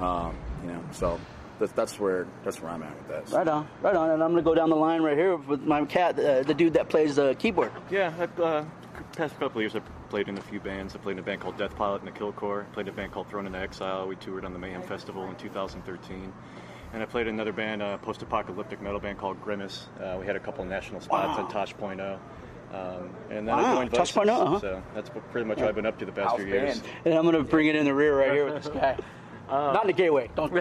Speaker 21: So that's where I'm at with that.
Speaker 9: Right on. And I'm gonna go down the line right here with my cat, the dude that plays the keyboard.
Speaker 23: Yeah, past couple of years I've played in a few bands. I played in a band called Death Pilot and the Kill Corps. I played in a band called Thrown into Exile. We toured on the Mayhem Festival in 2013. And I played in another band, a post-apocalyptic metal band called Grimace. We had a couple of national spots on Tosh.0. And then I joined Vices. So that's pretty much what I've been up to the past few years.
Speaker 9: And I'm going to bring it in the rear right here with this guy. Not in a gay way. Don't.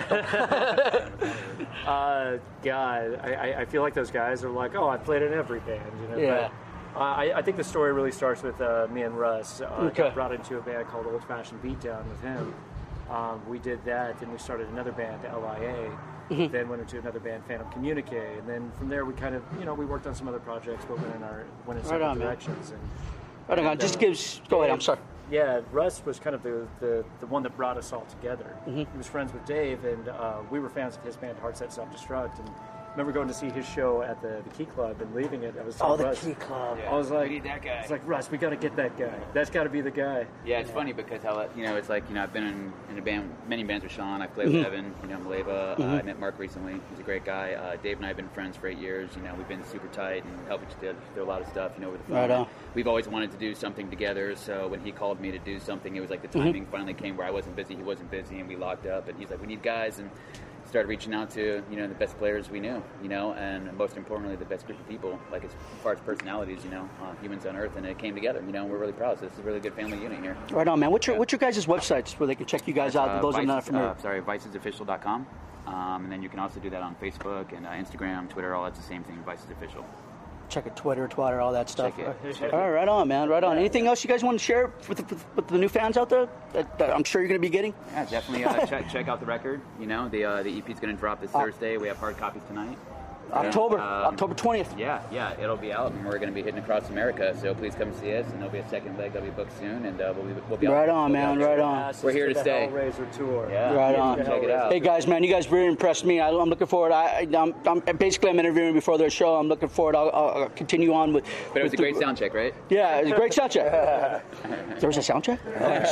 Speaker 22: God, I feel like those guys are like, oh, I played in every band.
Speaker 9: Yeah.
Speaker 22: But, I think the story really starts with me and Russ. I
Speaker 9: Okay.
Speaker 22: got brought into a band called Old Fashioned Beatdown with him. We did that, then we started another band, LIA. Then went into another band, Phantom Communique, and then from there we kind of, we worked on some other projects, but went in separate directions.
Speaker 9: Go ahead. I'm sorry.
Speaker 22: Yeah, Russ was kind of the one that brought us all together. He was friends with Dave, and we were fans of his band, Heart Set Self Destruct. And I remember going to see his show at the Key Club and leaving it. I was telling Russ,
Speaker 9: Key Club.
Speaker 22: I was like,
Speaker 2: we need that guy.
Speaker 22: It's like, Russ, we got to get that guy. That's got to be the guy.
Speaker 2: Yeah, it's funny because it's like, I've been in a band, many bands with Sean. I've played with Evan, Maleva. I met Mark recently. He's a great guy. Dave and I have been friends for 8 years. We've been super tight and helped each other do a lot of stuff, over the phone.
Speaker 9: Right on.
Speaker 2: We've always wanted to do something together. So when he called me to do something, it was like the timing finally came where I wasn't busy, he wasn't busy, and we locked up. And he's like, we need guys. And started reaching out to the best players we knew, and most importantly the best group of people, like as far as personalities, humans on earth, and it came together. We're really proud. So this is a really good family unit here.
Speaker 9: Right on, man. What's your guys' websites where they can check you guys out? Those are not familiar.
Speaker 2: Vicesofficial.com, and then you can also do that on Facebook and Instagram, Twitter. All that's the same thing. Vices Official.
Speaker 9: Check it, Twitter, all that stuff.
Speaker 2: Check it.
Speaker 9: All right, right on, man. Right on. Anything else you guys want to share with the new fans out there that I'm sure you're going to be getting?
Speaker 2: Yeah, definitely check out the record. The EP is going to drop this Thursday. We have hard copies tonight.
Speaker 9: October 20th.
Speaker 2: Yeah, it'll be out, and we're going to be hitting across America. So please come see us, and there'll be a second leg that'll be booked soon, and we'll be
Speaker 9: right
Speaker 2: out.
Speaker 9: on, man. Right on.
Speaker 2: We're here to stay.
Speaker 22: Hellraiser tour.
Speaker 2: Yeah,
Speaker 9: right on.
Speaker 2: Check it out.
Speaker 9: Hey guys, man, you guys really impressed me. I'm looking forward. I'm interviewing before their show. I'm looking forward. I'll continue on with.
Speaker 2: But it was a great sound check, right?
Speaker 9: Yeah, it was a great sound check. There was a sound check?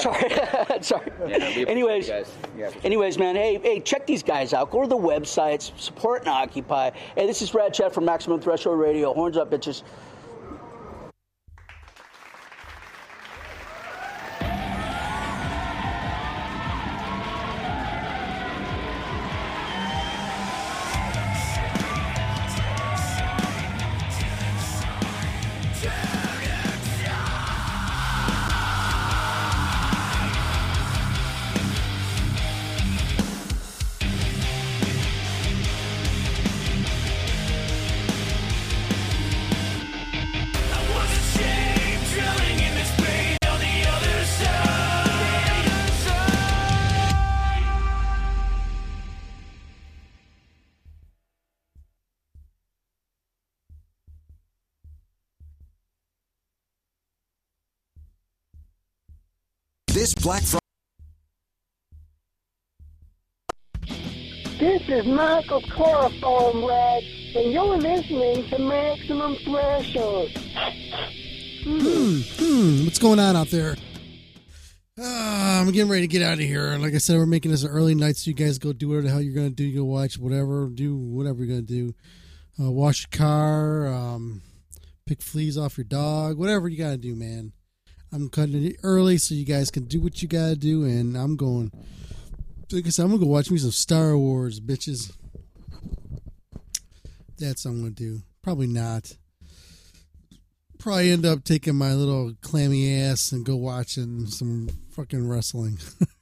Speaker 9: Sorry.
Speaker 2: Yeah,
Speaker 9: Anyways, man. Hey, check these guys out. Go to the websites. Support and occupy. Hey, this is Rad Chat from Maximum Threshold Radio. Horns up, bitches.
Speaker 16: Yeah.
Speaker 3: This Black Friday.
Speaker 4: This is Michael Chloroform Rag, and you're listening to Maximum Threshold.
Speaker 7: What's going on out there? I'm getting ready to get out of here. Like I said, we're making this an early night, so you guys go do whatever the hell you're going to do. You go watch whatever, do whatever you're going to do. Wash your car, pick fleas off your dog, whatever you got to do, man. I'm cutting it early so you guys can do what you got to do, and I'm going... Like I said, I'm going to go watch me some Star Wars, bitches. That's what I'm going to do. Probably not. Probably end up taking my little clammy ass and go watching some fucking wrestling.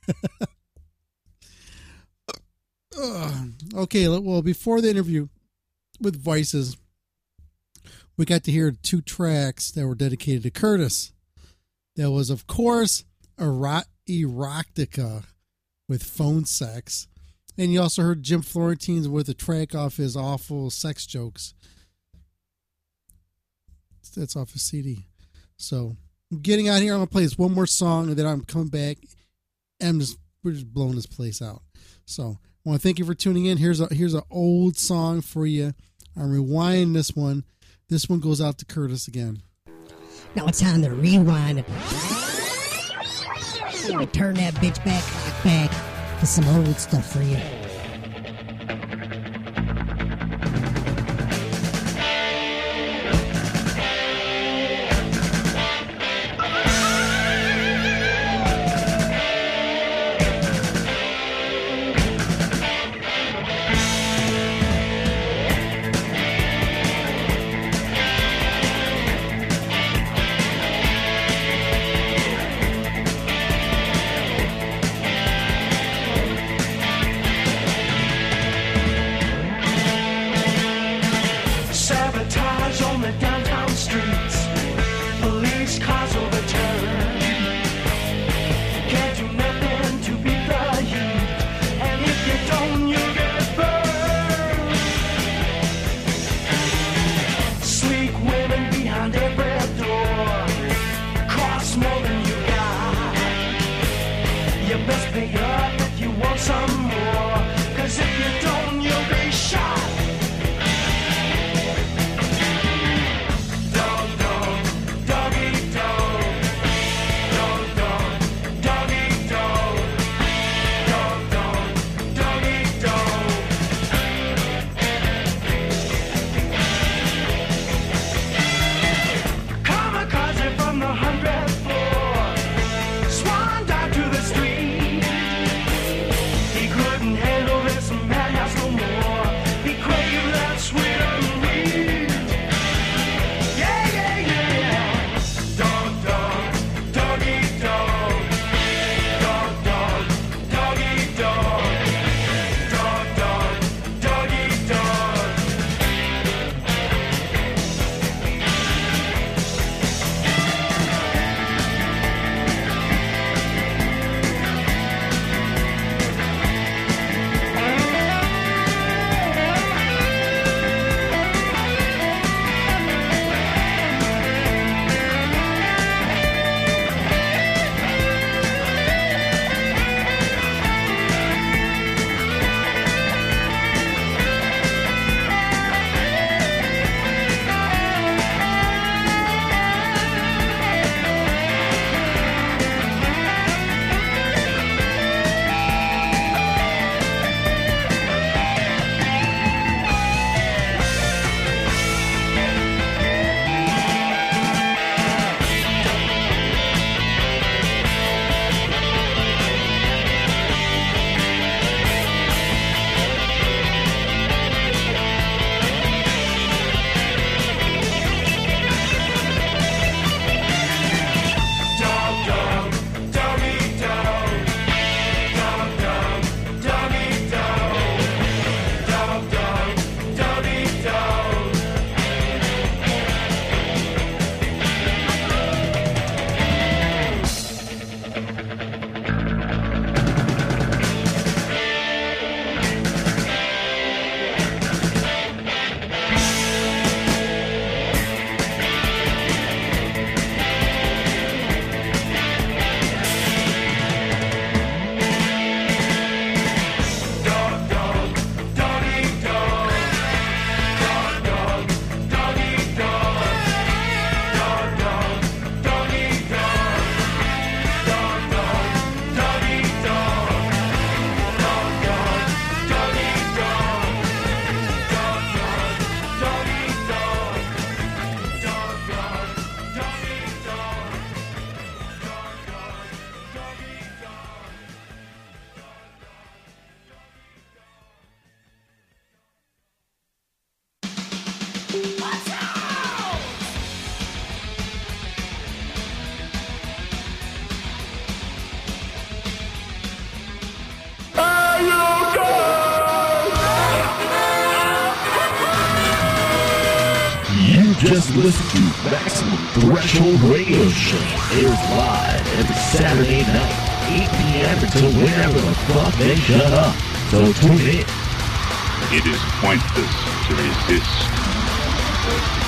Speaker 7: Okay, well, before the interview with Vices, we got to hear 2 tracks that were dedicated to Curtis. That was, of course, Erotica with Phone Sex. And you also heard Jim Florentine's with a track off his Awful Sex Jokes. That's off his CD. So I'm getting out here. I'm going to play this one more song, and then I'm coming back. And we're just blowing this place out. So I want to thank you for tuning in. Here's an old song for you. I'm rewinding this one. This one goes out to Curtis again.
Speaker 17: Now it's time to rewind it. Turn that bitch back to some old stuff for you.
Speaker 3: just listen to Maximum Threshold Radio Show. Airs live every Saturday night, 8 p.m. until whenever the fuck they shut up. So tune in.
Speaker 5: It is pointless to resist.